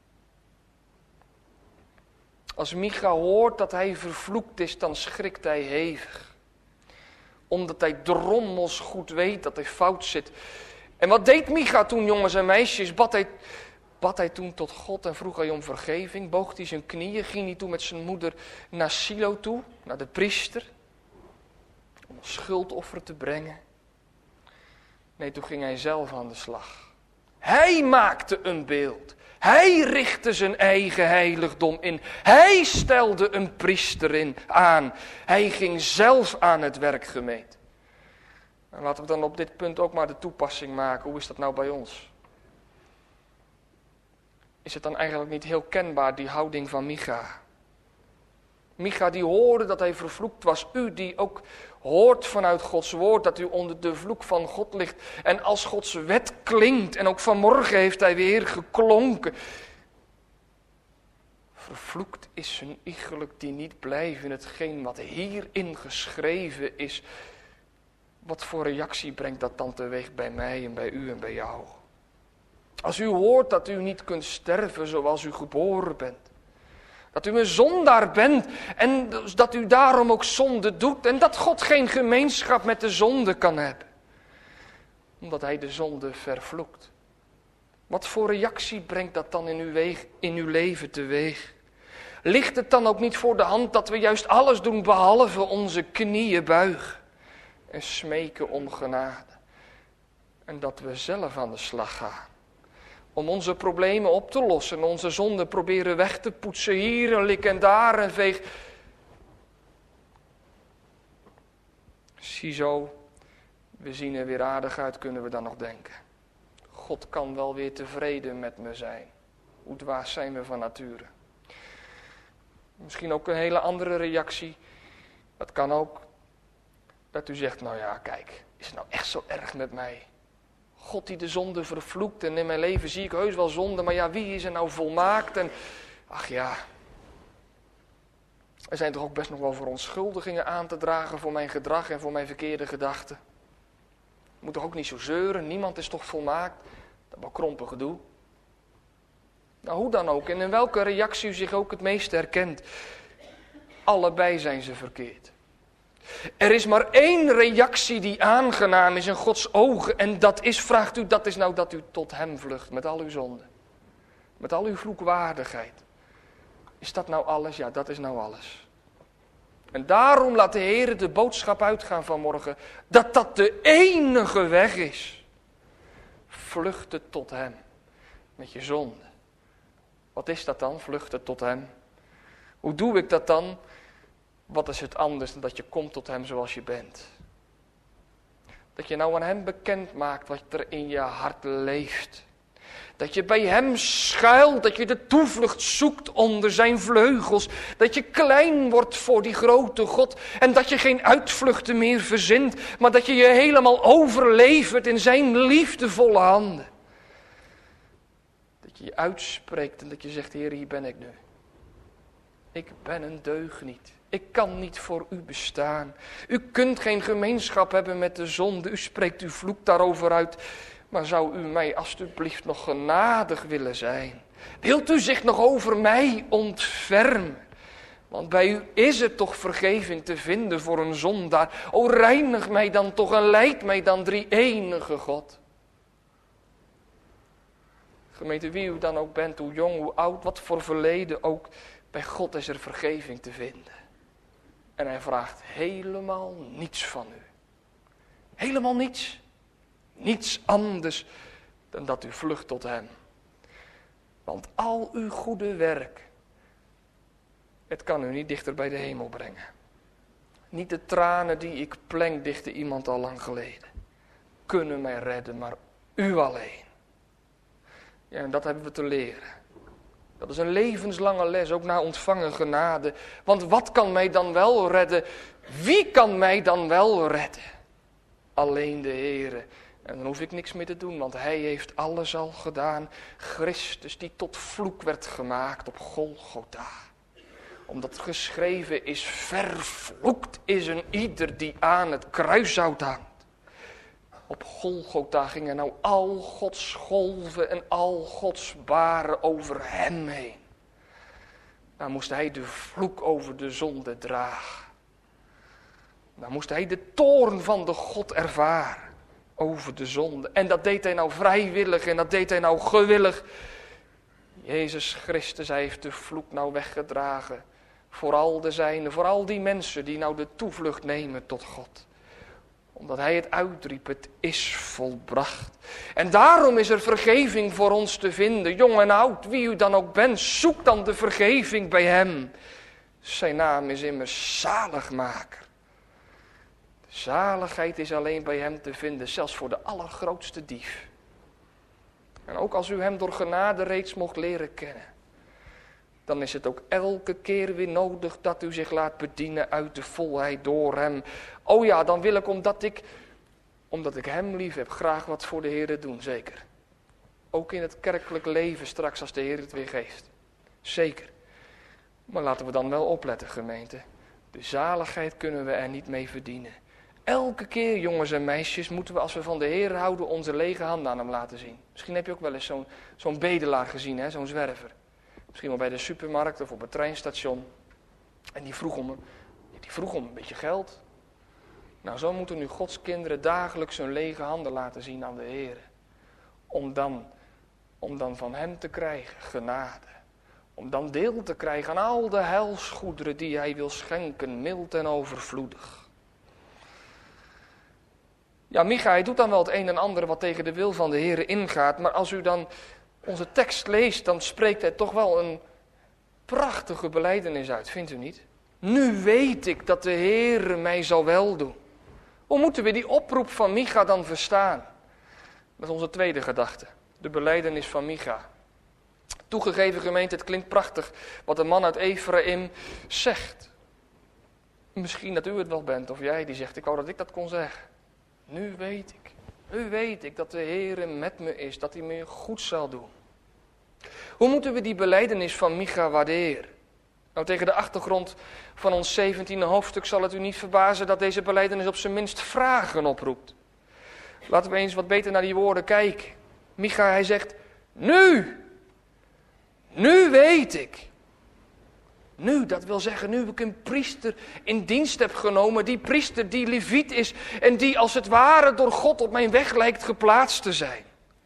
Als Micha hoort dat hij vervloekt is, dan schrikt hij hevig. Omdat hij drommels goed weet dat hij fout zit. En wat deed Micha toen, jongens en meisjes? Bad hij toen tot God en vroeg hij om vergeving? Boog hij zijn knieën? Ging hij toen met zijn moeder naar Silo toe? Naar de priester? Om een schuldoffer te brengen? Nee, toen ging hij zelf aan de slag. Hij maakte een beeld. Hij richtte zijn eigen heiligdom in. Hij stelde een priester aan. Hij ging zelf aan het werk, gemeente. En laten we dan op dit punt ook maar de toepassing maken. Hoe is dat nou bij ons? Is het dan eigenlijk niet heel kenbaar, die houding van Micha? Micha die hoorde dat hij vervloekt was. U die ook hoort vanuit Gods woord dat u onder de vloek van God ligt. En als Gods wet klinkt, en ook vanmorgen heeft hij weer geklonken. Vervloekt is een iegelijk die niet blijven in hetgeen wat hierin geschreven is. Wat voor reactie brengt dat dan teweeg bij mij en bij u en bij jou? Als u hoort dat u niet kunt sterven zoals u geboren bent. Dat u een zondaar bent en dat u daarom ook zonde doet. En dat God geen gemeenschap met de zonde kan hebben. Omdat hij de zonde vervloekt. Wat voor reactie brengt dat dan in uw leven teweeg? Ligt het dan ook niet voor de hand dat we juist alles doen behalve onze knieën buigen. En smeken om genade. En dat we zelf aan de slag gaan. Om onze problemen op te lossen. Onze zonden proberen weg te poetsen. Hier een lik en daar een veeg. Ziezo, we zien er weer aardig uit, kunnen we dan nog denken. God kan wel weer tevreden met me zijn. Hoe dwaas zijn we van nature. Misschien ook een hele andere reactie. Dat kan ook. Dat u zegt, nou ja, kijk, is het nou echt zo erg met mij? God die de zonde vervloekt en in mijn leven zie ik heus wel zonde, maar ja, wie is er nou volmaakt? En ach ja, er zijn toch ook best nog wel verontschuldigingen aan te dragen voor mijn gedrag en voor mijn verkeerde gedachten. Ik moet toch ook niet zo zeuren, niemand is toch volmaakt? Dat is wel krompen gedoe. Nou, hoe dan ook en in welke reactie u zich ook het meest herkent. Allebei zijn ze verkeerd. Er is maar één reactie die aangenaam is in Gods ogen. En dat is, vraagt u, dat is nou dat u tot hem vlucht met al uw zonden. Met al uw vloekwaardigheid. Is dat nou alles? Ja, dat is nou alles. En daarom laat de Heer de boodschap uitgaan vanmorgen. Dat dat de enige weg is. Vluchten tot hem. Met je zonde. Wat is dat dan? Vluchten tot hem. Hoe doe ik dat dan? Wat is het anders dan dat je komt tot hem zoals je bent? Dat je nou aan hem bekend maakt wat er in je hart leeft. Dat je bij hem schuilt, dat je de toevlucht zoekt onder zijn vleugels. Dat je klein wordt voor die grote God. En dat je geen uitvluchten meer verzint, maar dat je je helemaal overlevert in zijn liefdevolle handen. Dat je je uitspreekt en dat je zegt, Heer, hier ben ik nu. Ik ben een deugniet. Ik kan niet voor u bestaan. U kunt geen gemeenschap hebben met de zonde. U spreekt uw vloek daarover uit. Maar zou u mij alstublieft nog genadig willen zijn? Wilt u zich nog over mij ontfermen? Want bij u is er toch vergeving te vinden voor een zondaar. O, reinig mij dan toch en leid mij dan, drie-enige God. Gemeente, wie u dan ook bent, hoe jong, hoe oud, wat voor verleden ook, bij God is er vergeving te vinden. En hij vraagt helemaal niets van u. Helemaal niets. Niets anders dan dat u vlucht tot hem. Want al uw goede werk, het kan u niet dichter bij de hemel brengen. Niet de tranen die ik pleng, dichtte iemand al lang geleden, kunnen mij redden, maar u alleen. Ja, en dat hebben we te leren. Dat is een levenslange les, ook na ontvangen genade. Want wat kan mij dan wel redden? Wie kan mij dan wel redden? Alleen de Heere. En dan hoef ik niks meer te doen, want hij heeft alles al gedaan. Christus die tot vloek werd gemaakt op Golgotha. Omdat geschreven is, vervloekt is een ieder die aan het kruishout hangt. Op Golgotha gingen nou al Gods golven en al Gods baren over hem heen. Daar moest hij de vloek over de zonde dragen. Daar moest hij de toorn van de God ervaren over de zonde. En dat deed hij nou vrijwillig en dat deed hij nou gewillig. Jezus Christus, hij heeft de vloek nou weggedragen. Voor al de zijnen, voor al die mensen die nou de toevlucht nemen tot God. Omdat hij het uitriep, het is volbracht. En daarom is er vergeving voor ons te vinden. Jong en oud, wie u dan ook bent, zoek dan de vergeving bij hem. Zijn naam is immers zaligmaker. De zaligheid is alleen bij hem te vinden, zelfs voor de allergrootste dief. En ook als u hem door genade reeds mocht leren kennen, dan is het ook elke keer weer nodig dat u zich laat bedienen uit de volheid door hem. Oh ja, dan wil ik omdat ik hem lief heb, graag wat voor de Heer doen, zeker. Ook in het kerkelijk leven straks als de Heer het weer geeft. Zeker. Maar laten we dan wel opletten, gemeente. De zaligheid kunnen we er niet mee verdienen. Elke keer, jongens en meisjes, moeten we als we van de Heer houden onze lege handen aan hem laten zien. Misschien heb je ook wel eens zo'n bedelaar gezien, hè, zo'n zwerver. Misschien wel bij de supermarkt of op het treinstation. En die vroeg om een beetje geld. Nou, zo moeten nu Gods kinderen dagelijks hun lege handen laten zien aan de Heer. Om dan van hem te krijgen genade. Om dan deel te krijgen aan al de heilsgoederen die hij wil schenken, mild en overvloedig. Ja, Micha, hij doet dan wel het een en ander wat tegen de wil van de Heer ingaat. Maar als u dan onze tekst leest, dan spreekt hij toch wel een prachtige belijdenis uit, vindt u niet? Nu weet ik dat de Heer mij zal weldoen. Hoe moeten we die oproep van Micha dan verstaan? Dat is onze tweede gedachte, de belijdenis van Micha. Toegegeven gemeente, het klinkt prachtig wat een man uit Ephraim zegt. Misschien dat u het wel bent, of jij die zegt, ik wou dat ik dat kon zeggen. Nu weet ik dat de Heer met me is, dat hij me goed zal doen. Hoe moeten we die belijdenis van Micha waarderen? Nou, tegen de achtergrond van ons 17e hoofdstuk zal het u niet verbazen dat deze belijdenis op zijn minst vragen oproept. Laten we eens wat beter naar die woorden kijken. Micha, hij zegt, nu weet ik. Nu, dat wil zeggen, nu ik een priester in dienst heb genomen, die priester die leviet is en die als het ware door God op mijn weg lijkt geplaatst te zijn.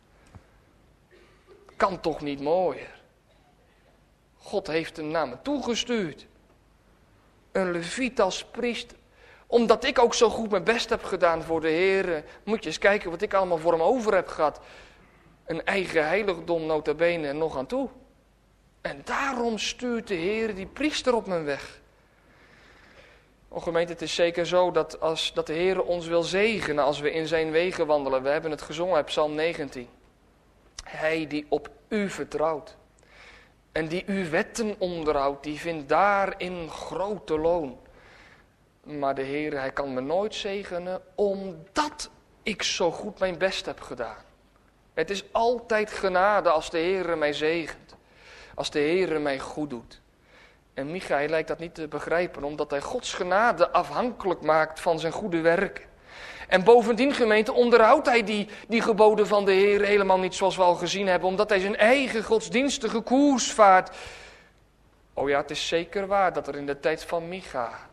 Kan toch niet mooier. God heeft hem naar me toegestuurd. Een leviet als priester. Omdat ik ook zo goed mijn best heb gedaan voor de Heer. Moet je eens kijken wat ik allemaal voor hem over heb gehad. Een eigen heiligdom nota bene en nog aan toe. En daarom stuurt de Heer die priester op mijn weg. O gemeente, het is zeker zo dat de Heer ons wil zegenen als we in zijn wegen wandelen. We hebben het gezongen uit Psalm 19. Hij die op u vertrouwt en die uw wetten onderhoudt, die vindt daarin grote loon. Maar de Heer, hij kan me nooit zegenen omdat ik zo goed mijn best heb gedaan. Het is altijd genade als de Heer mij zegent. Als de Heer mij goed doet. En Micha lijkt dat niet te begrijpen, omdat hij Gods genade afhankelijk maakt van zijn goede werken. En bovendien, gemeente, onderhoudt hij die geboden van de Heer helemaal niet zoals we al gezien hebben, omdat hij zijn eigen godsdienstige koers vaart. Oh ja, het is zeker waar dat er in de tijd van Micha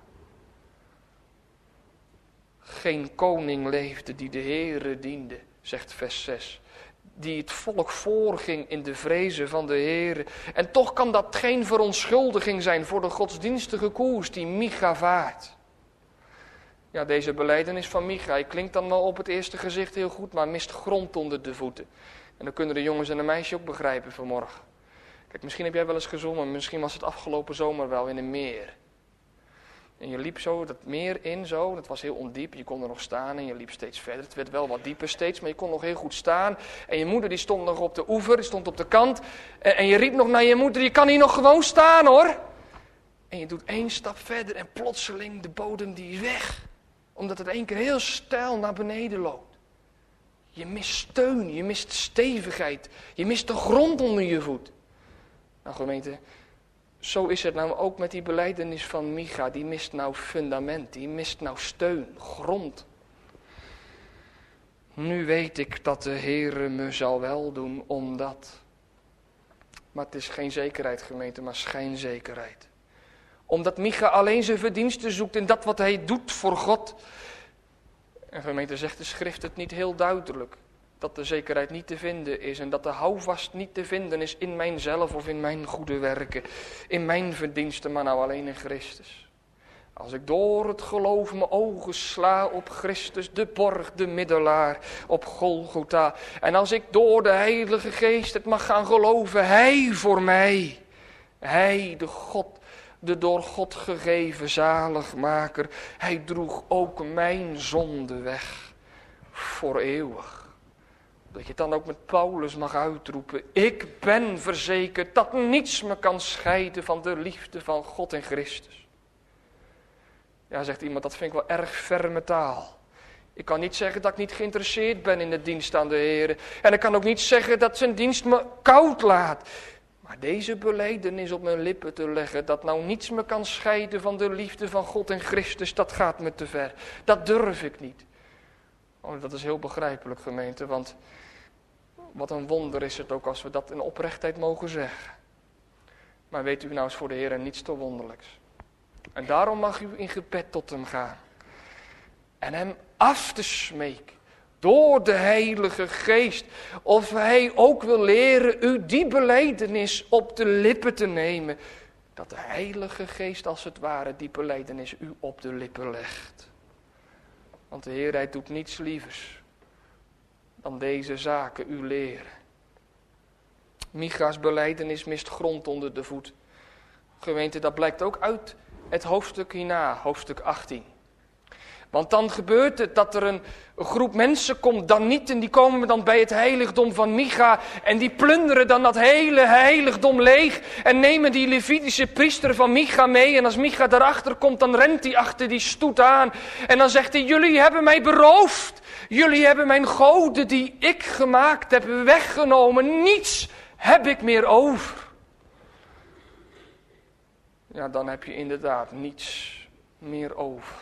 geen koning leefde die de Heere diende, zegt vers 6. Die het volk voorging in de vrezen van de Heere. En toch kan dat geen verontschuldiging zijn voor de godsdienstige koers die Micha vaart. Ja, deze belijdenis van Micha, hij klinkt dan wel op het eerste gezicht heel goed, maar mist grond onder de voeten. En dat kunnen de jongens en de meisjes ook begrijpen vanmorgen. Kijk, misschien heb jij wel eens gezongen, misschien was het afgelopen zomer wel in een meer. En je liep zo dat meer in, zo, dat was heel ondiep, je kon er nog staan en je liep steeds verder. Het werd wel wat dieper steeds, maar je kon nog heel goed staan. En je moeder die stond nog op de oever, die stond op de kant. En je riep nog naar je moeder, je kan hier nog gewoon staan hoor. En je doet 1 stap verder en plotseling de bodem die is weg. Omdat het 1 keer heel steil naar beneden loopt. Je mist steun, je mist stevigheid, je mist de grond onder je voet. Nou gemeente, zo is het nou ook met die belijdenis van Micha. Die mist nou fundament, die mist nou steun, grond. Nu weet ik dat de Heere me zal weldoen, omdat. Maar het is geen zekerheid gemeente, maar schijnzekerheid. Omdat Micha alleen zijn verdiensten zoekt in dat wat hij doet voor God. En gemeente, zegt de schrift het niet heel duidelijk. Dat de zekerheid niet te vinden is en dat de houvast niet te vinden is in mijzelf of in mijn goede werken. In mijn verdiensten, maar nou alleen in Christus. Als ik door het geloof mijn ogen sla op Christus, de borg, de middelaar, op Golgotha. En als ik door de Heilige Geest het mag gaan geloven, Hij voor mij. Hij, de door God gegeven zaligmaker. Hij droeg ook mijn zonde weg. Voor eeuwig. Dat je het dan ook met Paulus mag uitroepen. Ik ben verzekerd dat niets me kan scheiden van de liefde van God en Christus. Ja, zegt iemand, dat vind ik wel erg ferme taal. Ik kan niet zeggen dat ik niet geïnteresseerd ben in de dienst aan de Heer. En ik kan ook niet zeggen dat zijn dienst me koud laat. Maar deze belijdenis op mijn lippen te leggen, dat nou niets me kan scheiden van de liefde van God en Christus, dat gaat me te ver. Dat durf ik niet. Oh, dat is heel begrijpelijk, gemeente, want wat een wonder is het ook als we dat in oprechtheid mogen zeggen. Maar weet u nou is voor de Heer niets te wonderlijks. En daarom mag u in gebed tot hem gaan. En hem af te smeken. Door de Heilige Geest. Of hij ook wil leren u die belijdenis op de lippen te nemen. Dat de Heilige Geest als het ware die belijdenis u op de lippen legt. Want de Heer, hij doet niets lievers dan deze zaken u leren. Micha's belijdenis mist grond onder de voet. Gemeente, dat blijkt ook uit het hoofdstuk hierna, hoofdstuk 18. Want dan gebeurt het dat er een groep mensen komt, dan niet, en die komen dan bij het heiligdom van Micha en die plunderen dan dat hele heiligdom leeg en nemen die Levitische priester van Micha mee. En als Micha daarachter komt, dan rent hij achter die stoet aan en dan zegt hij, jullie hebben mij beroofd. Jullie hebben mijn goden die ik gemaakt heb weggenomen. Niets heb ik meer over. Ja, dan heb je inderdaad niets meer over.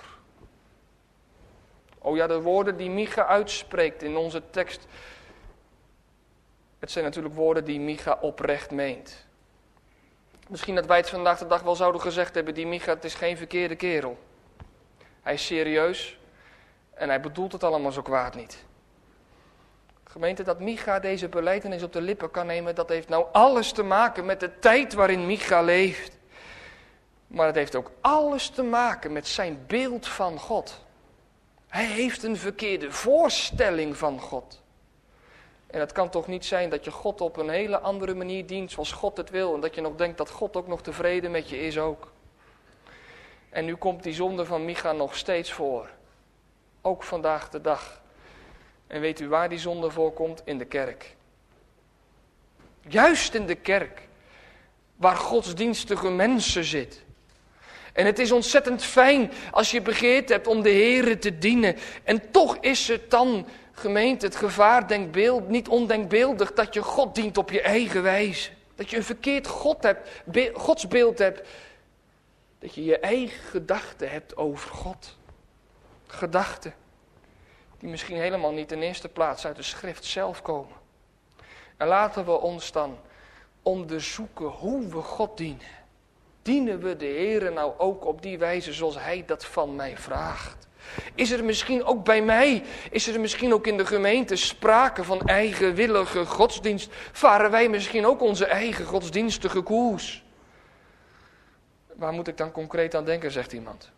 Oh ja, de woorden die Micha uitspreekt in onze tekst. Het zijn natuurlijk woorden die Micha oprecht meent. Misschien dat wij het vandaag de dag wel zouden gezegd hebben. Die Micha, het is geen verkeerde kerel. Hij is serieus. En hij bedoelt het allemaal zo kwaad niet. Gemeente, dat Micha deze belijdenis op de lippen kan nemen, dat heeft nou alles te maken met de tijd waarin Micha leeft. Maar het heeft ook alles te maken met zijn beeld van God. Hij heeft een verkeerde voorstelling van God. En het kan toch niet zijn dat je God op een hele andere manier dient zoals God het wil. En dat je nog denkt dat God ook nog tevreden met je is ook. En nu komt die zonde van Micha nog steeds voor. Ook vandaag de dag. En weet u waar die zonde voorkomt? In de kerk. Juist in de kerk. Waar godsdienstige mensen zitten. En het is ontzettend fijn als je begeerd hebt om de Heere te dienen. En toch is het dan, gemeente, het gevaar niet ondenkbeeldig dat je God dient op je eigen wijze. Dat je een verkeerd godsbeeld hebt. Dat je je eigen gedachten hebt over God. Gedachten. die misschien helemaal niet in eerste plaats uit de schrift zelf komen. En laten we ons dan onderzoeken hoe we God dienen. Dienen we de Heere nou ook op die wijze zoals Hij dat van mij vraagt? Is er misschien ook bij mij, is er misschien ook in de gemeente sprake van eigenwillige godsdienst? Varen wij misschien ook onze eigen godsdienstige koers? Waar moet ik dan concreet aan denken, zegt iemand?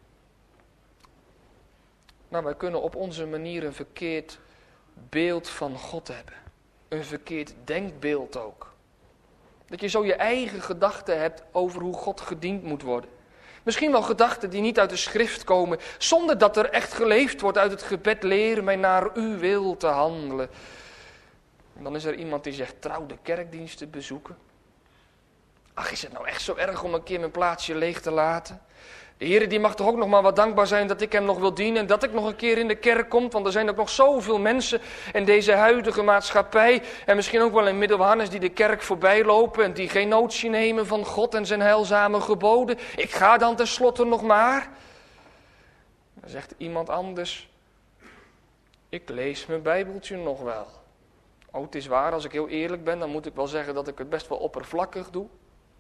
Nou, wij kunnen op onze manier een verkeerd beeld van God hebben. Een verkeerd denkbeeld ook. Dat je zo je eigen gedachten hebt over hoe God gediend moet worden. Misschien wel gedachten die niet uit de schrift komen, zonder dat er echt geleefd wordt uit het gebed, leer mij naar uw wil te handelen. En dan is er iemand die zegt, trouw de kerkdiensten bezoeken. Ach, is het nou echt zo erg om een keer mijn plaatsje leeg te laten? De Heer die mag toch ook nog maar wat dankbaar zijn dat ik hem nog wil dienen en dat ik nog een keer in de kerk kom, want er zijn ook nog zoveel mensen in deze huidige maatschappij en misschien ook wel in Middelharnis die de kerk voorbij lopen en die geen notitie nemen van God en zijn heilzame geboden. Ik ga dan tenslotte nog maar. Dan zegt iemand anders, ik lees mijn Bijbeltje nog wel. Oh, het is waar, als ik heel eerlijk ben, dan moet ik wel zeggen dat ik het best wel oppervlakkig doe.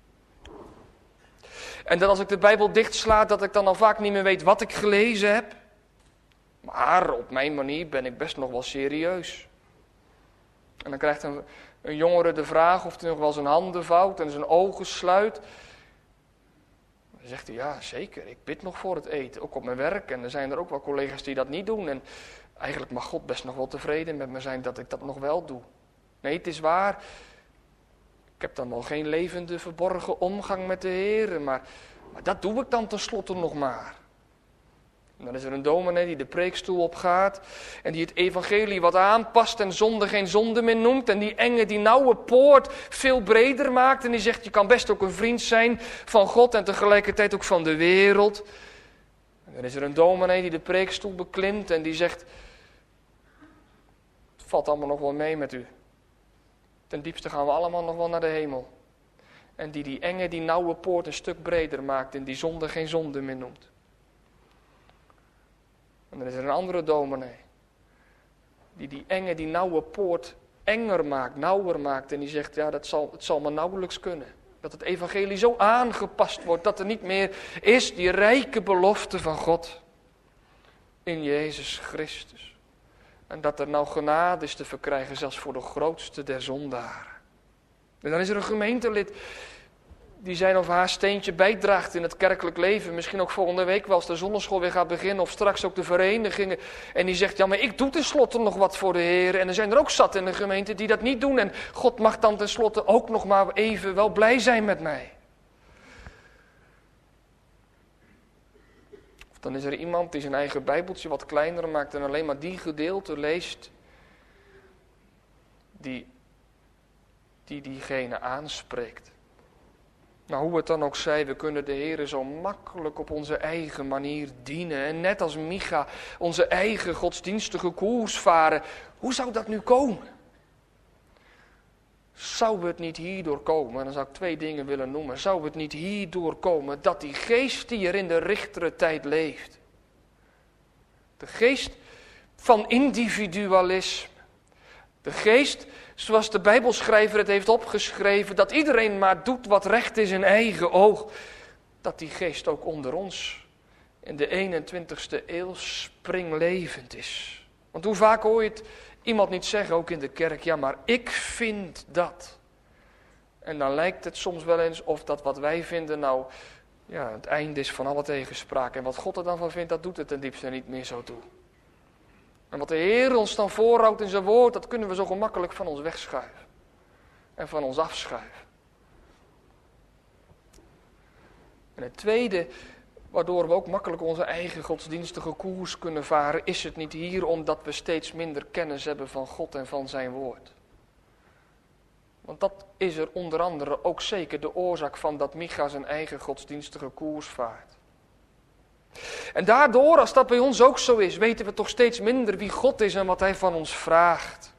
En dat als ik de Bijbel dichtsla, dat ik dan al vaak niet meer weet wat ik gelezen heb. Maar op mijn manier ben ik best nog wel serieus. En dan krijgt een jongere de vraag of hij nog wel zijn handen vouwt en zijn ogen sluit. Dan zegt hij, ja zeker, ik bid nog voor het eten, ook op mijn werk. En er zijn er ook wel collega's die dat niet doen. En eigenlijk mag God best nog wel tevreden met me zijn dat ik dat nog wel doe. Nee, het is waar. Ik heb dan wel geen levende verborgen omgang met de Heer, maar dat doe ik dan tenslotte nog maar. En dan is er een dominee die de preekstoel opgaat en die het evangelie wat aanpast en zonde geen zonde meer noemt en die enge, die nauwe poort veel breder maakt en die zegt je kan best ook een vriend zijn van God en tegelijkertijd ook van de wereld. En dan is er een dominee die de preekstoel beklimt en die zegt het valt allemaal nog wel mee met u. Ten diepste gaan we allemaal nog wel naar de hemel. En die enge, die nauwe poort een stuk breder maakt en die zonde geen zonde meer noemt. En dan is er een andere dominee. Die enge, die nauwe poort enger maakt, nauwer maakt. En die zegt, ja, het zal maar nauwelijks kunnen. Dat het evangelie zo aangepast wordt dat er niet meer is die rijke belofte van God. In Jezus Christus. En dat er nou genade is te verkrijgen, zelfs voor de grootste der zondaren. En dan is er een gemeentelid die zijn of haar steentje bijdraagt in het kerkelijk leven. Misschien ook volgende week wel als de zonneschool weer gaat beginnen of straks ook de verenigingen. En die zegt, ja maar ik doe tenslotte nog wat voor de Heer. En er zijn er ook zat in de gemeente die dat niet doen. En God mag dan tenslotte ook nog maar even wel blij zijn met mij. Dan is er iemand die zijn eigen Bijbeltje wat kleiner maakt en alleen maar die gedeelte leest die diegene aanspreekt. Nou, hoe het dan ook zij, we kunnen de Heer zo makkelijk op onze eigen manier dienen. En net als Micha, onze eigen godsdienstige koers varen. Hoe zou dat nu komen? Zou het niet hierdoor komen, en dan zou ik 2 dingen willen noemen. Zou het niet hierdoor komen dat die geest die er in de richtere tijd leeft. De geest van individualisme. De geest, zoals de Bijbelschrijver het heeft opgeschreven, dat iedereen maar doet wat recht is in eigen oog. Dat die geest ook onder ons in de 21ste eeuw springlevend is. Want hoe vaak hoor je het iemand niet zeggen, ook in de kerk, ja maar ik vind dat. En dan lijkt het soms wel eens of dat wat wij vinden nou het einde is van alle tegenspraak. En wat God er dan van vindt, dat doet het ten diepste niet meer zo toe. En wat de Heer ons dan voorhoudt in zijn woord, dat kunnen we zo gemakkelijk van ons wegschuiven. En van ons afschuiven. En het tweede, waardoor we ook makkelijk onze eigen godsdienstige koers kunnen varen, is het niet hier omdat we steeds minder kennis hebben van God en van zijn woord. Want dat is er onder andere ook zeker de oorzaak van dat Micha zijn eigen godsdienstige koers vaart. En daardoor, als dat bij ons ook zo is, weten we toch steeds minder wie God is en wat hij van ons vraagt.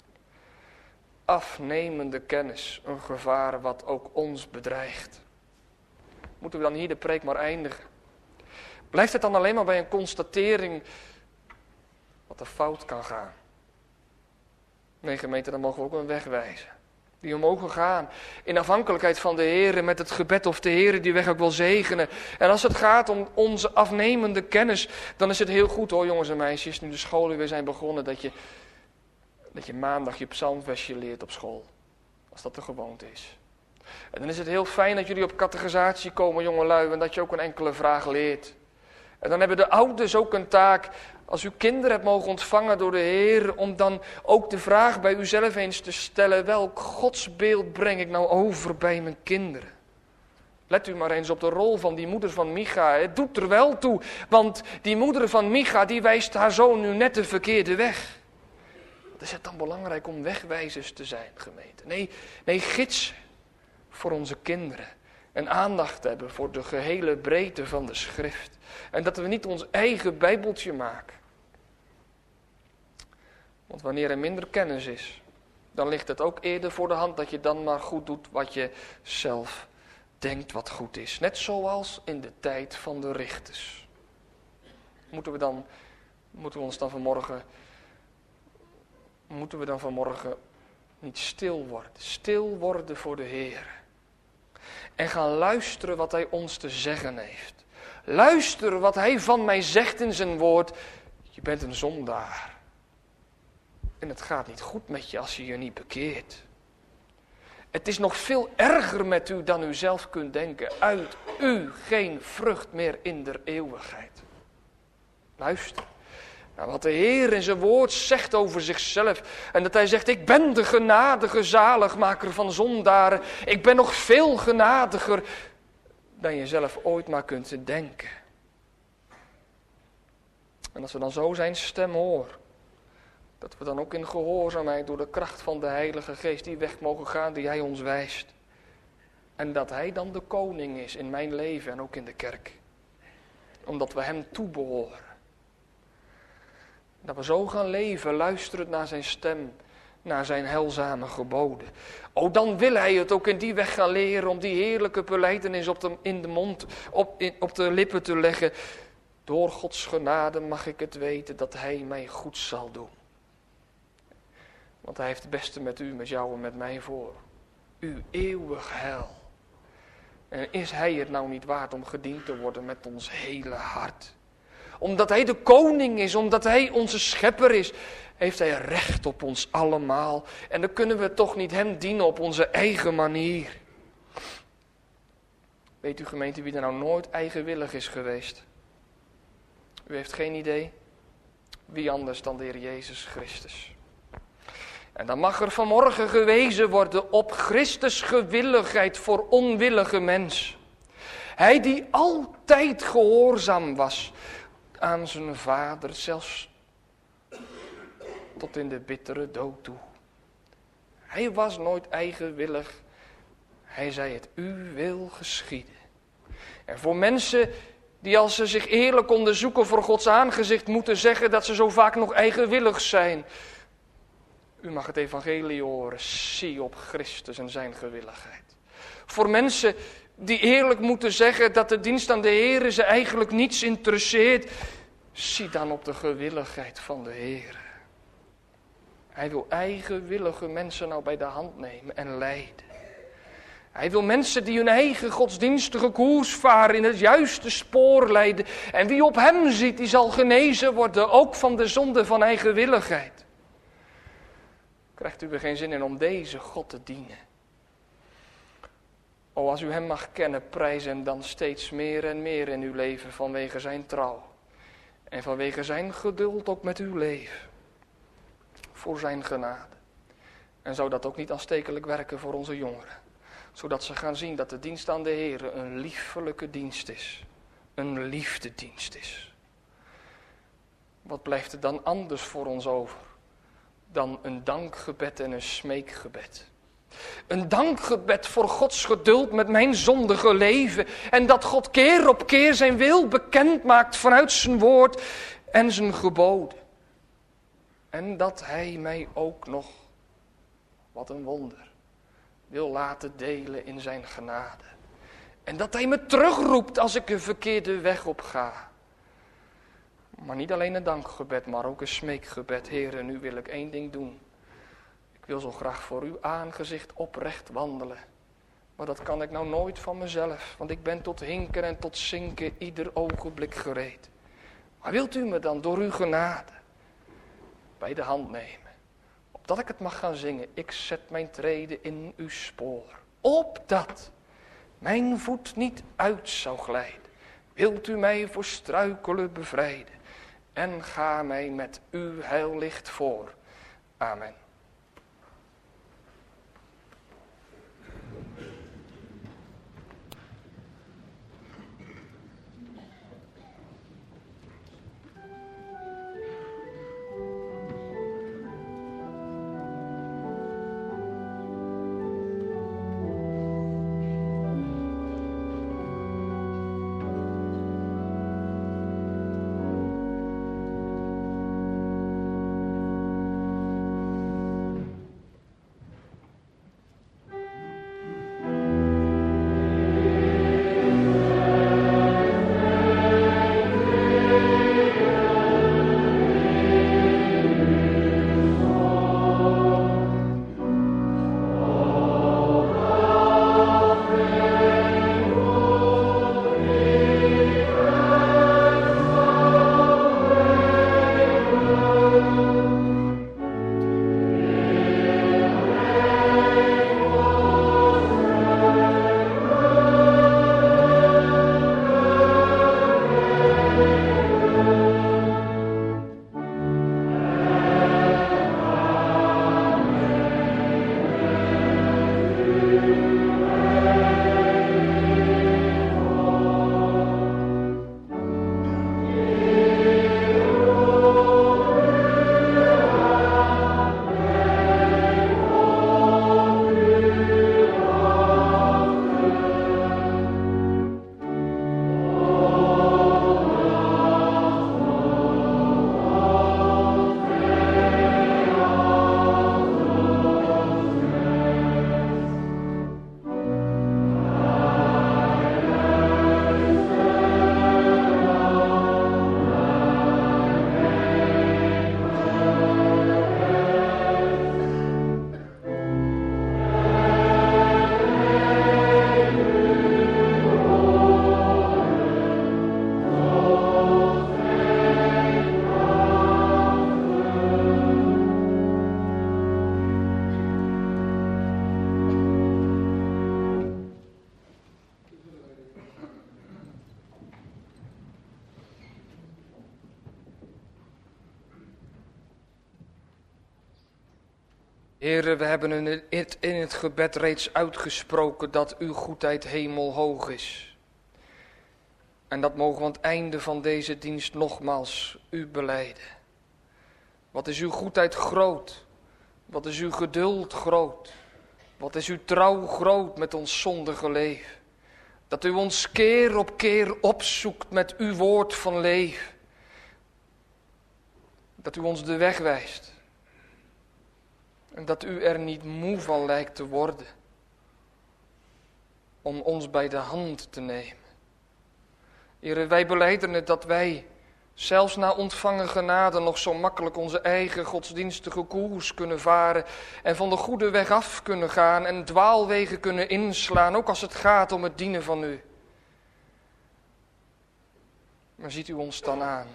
Afnemende kennis, een gevaar wat ook ons bedreigt. Moeten we dan hier de preek maar eindigen? Blijft het dan alleen maar bij een constatering wat er fout kan gaan. Nee, gemeente, dan mogen we ook een weg wijzen. Die we mogen gaan in afhankelijkheid van de Heer, met het gebed of de Heer die weg ook wil zegenen. En als het gaat om onze afnemende kennis, dan is het heel goed hoor, jongens en meisjes, nu de scholen weer zijn begonnen, dat je maandag je psalmversje leert op school. Als dat de gewoonte is. En dan is het heel fijn dat jullie op catechisatie komen, jongelui, en dat je ook een enkele vraag leert. En dan hebben de ouders ook een taak, als u kinderen hebt mogen ontvangen door de Heer, om dan ook de vraag bij uzelf eens te stellen, welk godsbeeld breng ik nou over bij mijn kinderen? Let u maar eens op de rol van die moeder van Micha. Het doet er wel toe, want die moeder van Micha, die wijst haar zoon nu net de verkeerde weg. Wat is het dan belangrijk om wegwijzers te zijn, gemeente? Nee, gidsen voor onze kinderen. En aandacht hebben voor de gehele breedte van de schrift. En dat we niet ons eigen bijbeltje maken. Want wanneer er minder kennis is, dan ligt het ook eerder voor de hand dat je dan maar goed doet wat je zelf denkt wat goed is. Net zoals in de tijd van de richters. Moeten we dan vanmorgen niet stil worden? Stil worden voor de Heer. En gaan luisteren wat Hij ons te zeggen heeft. Luisteren wat Hij van mij zegt in zijn woord. Je bent een zondaar. En het gaat niet goed met je als je je niet bekeert. Het is nog veel erger met u dan u zelf kunt denken. Uit u geen vrucht meer in der eeuwigheid. Luister. Nou, wat de Heer in zijn woord zegt over zichzelf. En dat Hij zegt, ik ben de genadige zaligmaker van zondaren. Ik ben nog veel genadiger dan je zelf ooit maar kunt denken. En als we dan zo zijn stem horen, dat we dan ook in gehoorzaamheid door de kracht van de Heilige Geest die weg mogen gaan die Hij ons wijst. En dat Hij dan de koning is in mijn leven en ook in de kerk. Omdat we Hem toebehoren. Dat we zo gaan leven, luisterend naar zijn stem, naar zijn heilzame geboden. O, dan wil Hij het ook in die weg gaan leren om die heerlijke belijdenis op de lippen te leggen. Door Gods genade mag ik het weten dat Hij mij goed zal doen. Want Hij heeft het beste met u, met jou en met mij voor. Uw eeuwig heil. En is Hij het nou niet waard om gediend te worden met ons hele hart? Omdat Hij de koning is, omdat Hij onze schepper is, heeft Hij recht op ons allemaal. En dan kunnen we toch niet Hem dienen op onze eigen manier. Weet u gemeente wie er nou nooit eigenwillig is geweest? U heeft geen idee? Wie anders dan de Heer Jezus Christus? En dan mag er vanmorgen gewezen worden op Christus' gewilligheid voor onwillige mens. Hij die altijd gehoorzaam was aan zijn Vader, zelfs tot in de bittere dood toe. Hij was nooit eigenwillig. Hij zei het, uw wil geschieden. En voor mensen die als ze zich eerlijk onderzoeken voor Gods aangezicht moeten zeggen dat ze zo vaak nog eigenwillig zijn. U mag het evangelie horen, zie op Christus en zijn gewilligheid. Voor mensen die eerlijk moeten zeggen dat de dienst aan de Heer ze eigenlijk niets interesseert. Zie dan op de gewilligheid van de Heer. Hij wil eigenwillige mensen nou bij de hand nemen en leiden. Hij wil mensen die hun eigen godsdienstige koers varen in het juiste spoor leiden. En wie op Hem ziet, die zal genezen worden, ook van de zonde van eigenwilligheid. Krijgt u er geen zin in om deze God te dienen? O, als u Hem mag kennen, prijs Hem dan steeds meer en meer in uw leven vanwege zijn trouw. En vanwege zijn geduld ook met uw leven. Voor zijn genade. En zou dat ook niet aanstekelijk werken voor onze jongeren. Zodat ze gaan zien dat de dienst aan de Heer een liefelijke dienst is. Een liefdedienst is. Wat blijft er dan anders voor ons over? Dan een dankgebed en een smeekgebed. Een dankgebed voor Gods geduld met mijn zondige leven. En dat God keer op keer zijn wil bekend maakt vanuit zijn woord en zijn geboden. En dat Hij mij ook nog, wat een wonder, wil laten delen in zijn genade. En dat Hij me terugroept als ik een verkeerde weg op ga. Maar niet alleen een dankgebed, maar ook een smeekgebed. Heere, nu wil ik 1 ding doen. Ik wil zo graag voor uw aangezicht oprecht wandelen. Maar dat kan ik nou nooit van mezelf, want ik ben tot hinken en tot zinken ieder ogenblik gereed. Maar wilt u me dan door uw genade bij de hand nemen, opdat ik het mag gaan zingen, ik zet mijn treden in uw spoor, opdat mijn voet niet uit zou glijden. Wilt u mij voor struikelen bevrijden en ga mij met uw heillicht voor. Amen. Heere, we hebben het in het gebed reeds uitgesproken dat uw goedheid hemelhoog is. En dat mogen we aan het einde van deze dienst nogmaals u belijden. Wat is uw goedheid groot? Wat is uw geduld groot? Wat is uw trouw groot met ons zondige leven? Dat u ons keer op keer opzoekt met uw woord van leven. Dat u ons de weg wijst. En dat u er niet moe van lijkt te worden om ons bij de hand te nemen. Heere, wij belijden het dat wij zelfs na ontvangen genade nog zo makkelijk onze eigen godsdienstige koers kunnen varen en van de goede weg af kunnen gaan en dwaalwegen kunnen inslaan, ook als het gaat om het dienen van u. Maar ziet u ons dan aan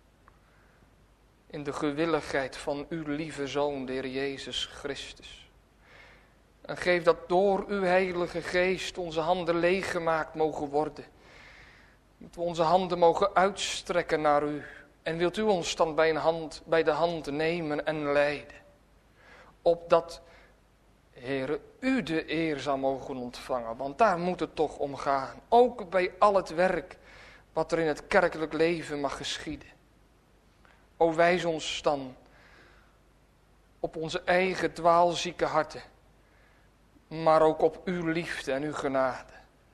in de gewilligheid van uw lieve Zoon, de Heer Jezus Christus. En geef dat door uw Heilige Geest onze handen leeggemaakt mogen worden. Dat we onze handen mogen uitstrekken naar u. En wilt u ons dan bij de hand nemen en leiden. Opdat, Heere, u de eer zou mogen ontvangen. Want daar moet het toch om gaan. Ook bij al het werk wat er in het kerkelijk leven mag geschieden. O, wijs ons dan op onze eigen dwaalzieke harten, maar ook op uw liefde en uw genade.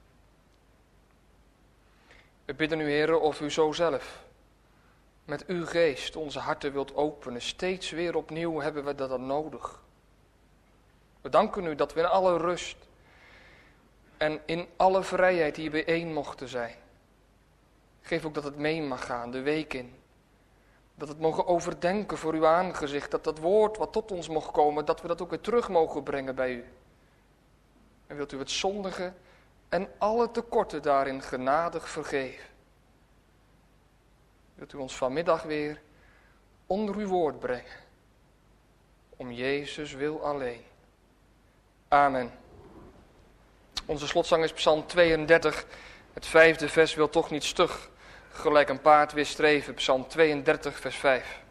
We bidden u, Heere, of u zo zelf met uw geest onze harten wilt openen. Steeds weer opnieuw hebben we dat nodig. We danken u dat we in alle rust en in alle vrijheid hier bijeen mochten zijn. Geef ook dat het mee mag gaan, de week in. Dat we het mogen overdenken voor uw aangezicht. Dat dat woord wat tot ons mocht komen, dat we dat ook weer terug mogen brengen bij u. En wilt u het zondige en alle tekorten daarin genadig vergeven. Wilt u ons vanmiddag weer onder uw woord brengen. Om Jezus wil alleen. Amen. Onze slotzang is Psalm 32. Het 5e vers wil toch niet stug. Gelijk een paard weer streven. Psalm 32 vers 5.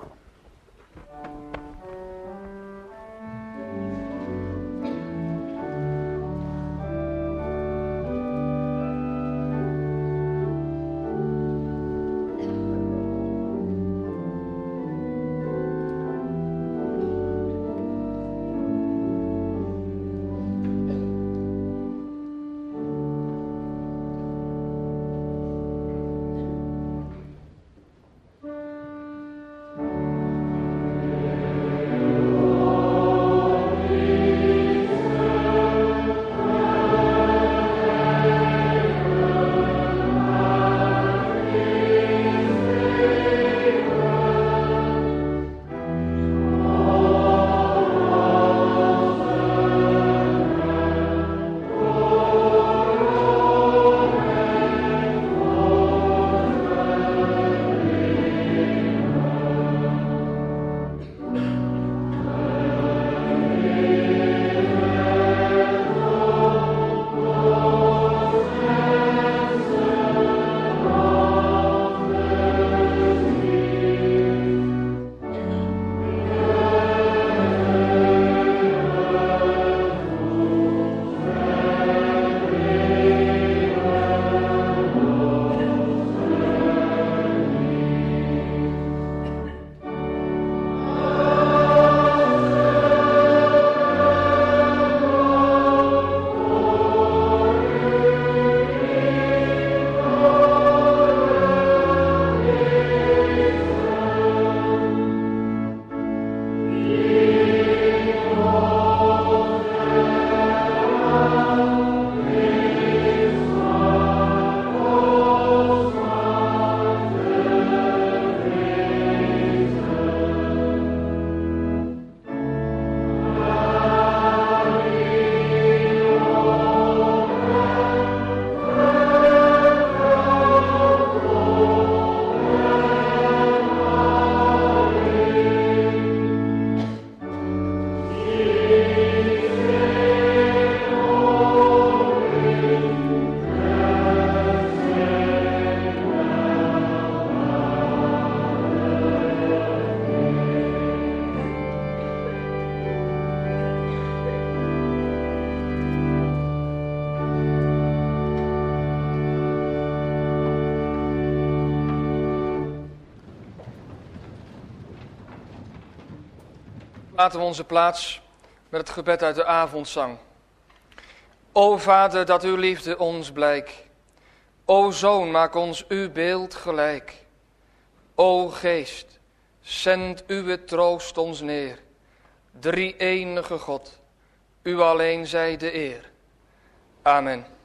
Laten we onze plaats met het gebed uit de avondzang. O Vader, dat uw liefde ons blijk. O Zoon, maak ons uw beeld gelijk. O Geest, zend uw troost ons neer. Drie-enige God, u alleen zij de eer. Amen.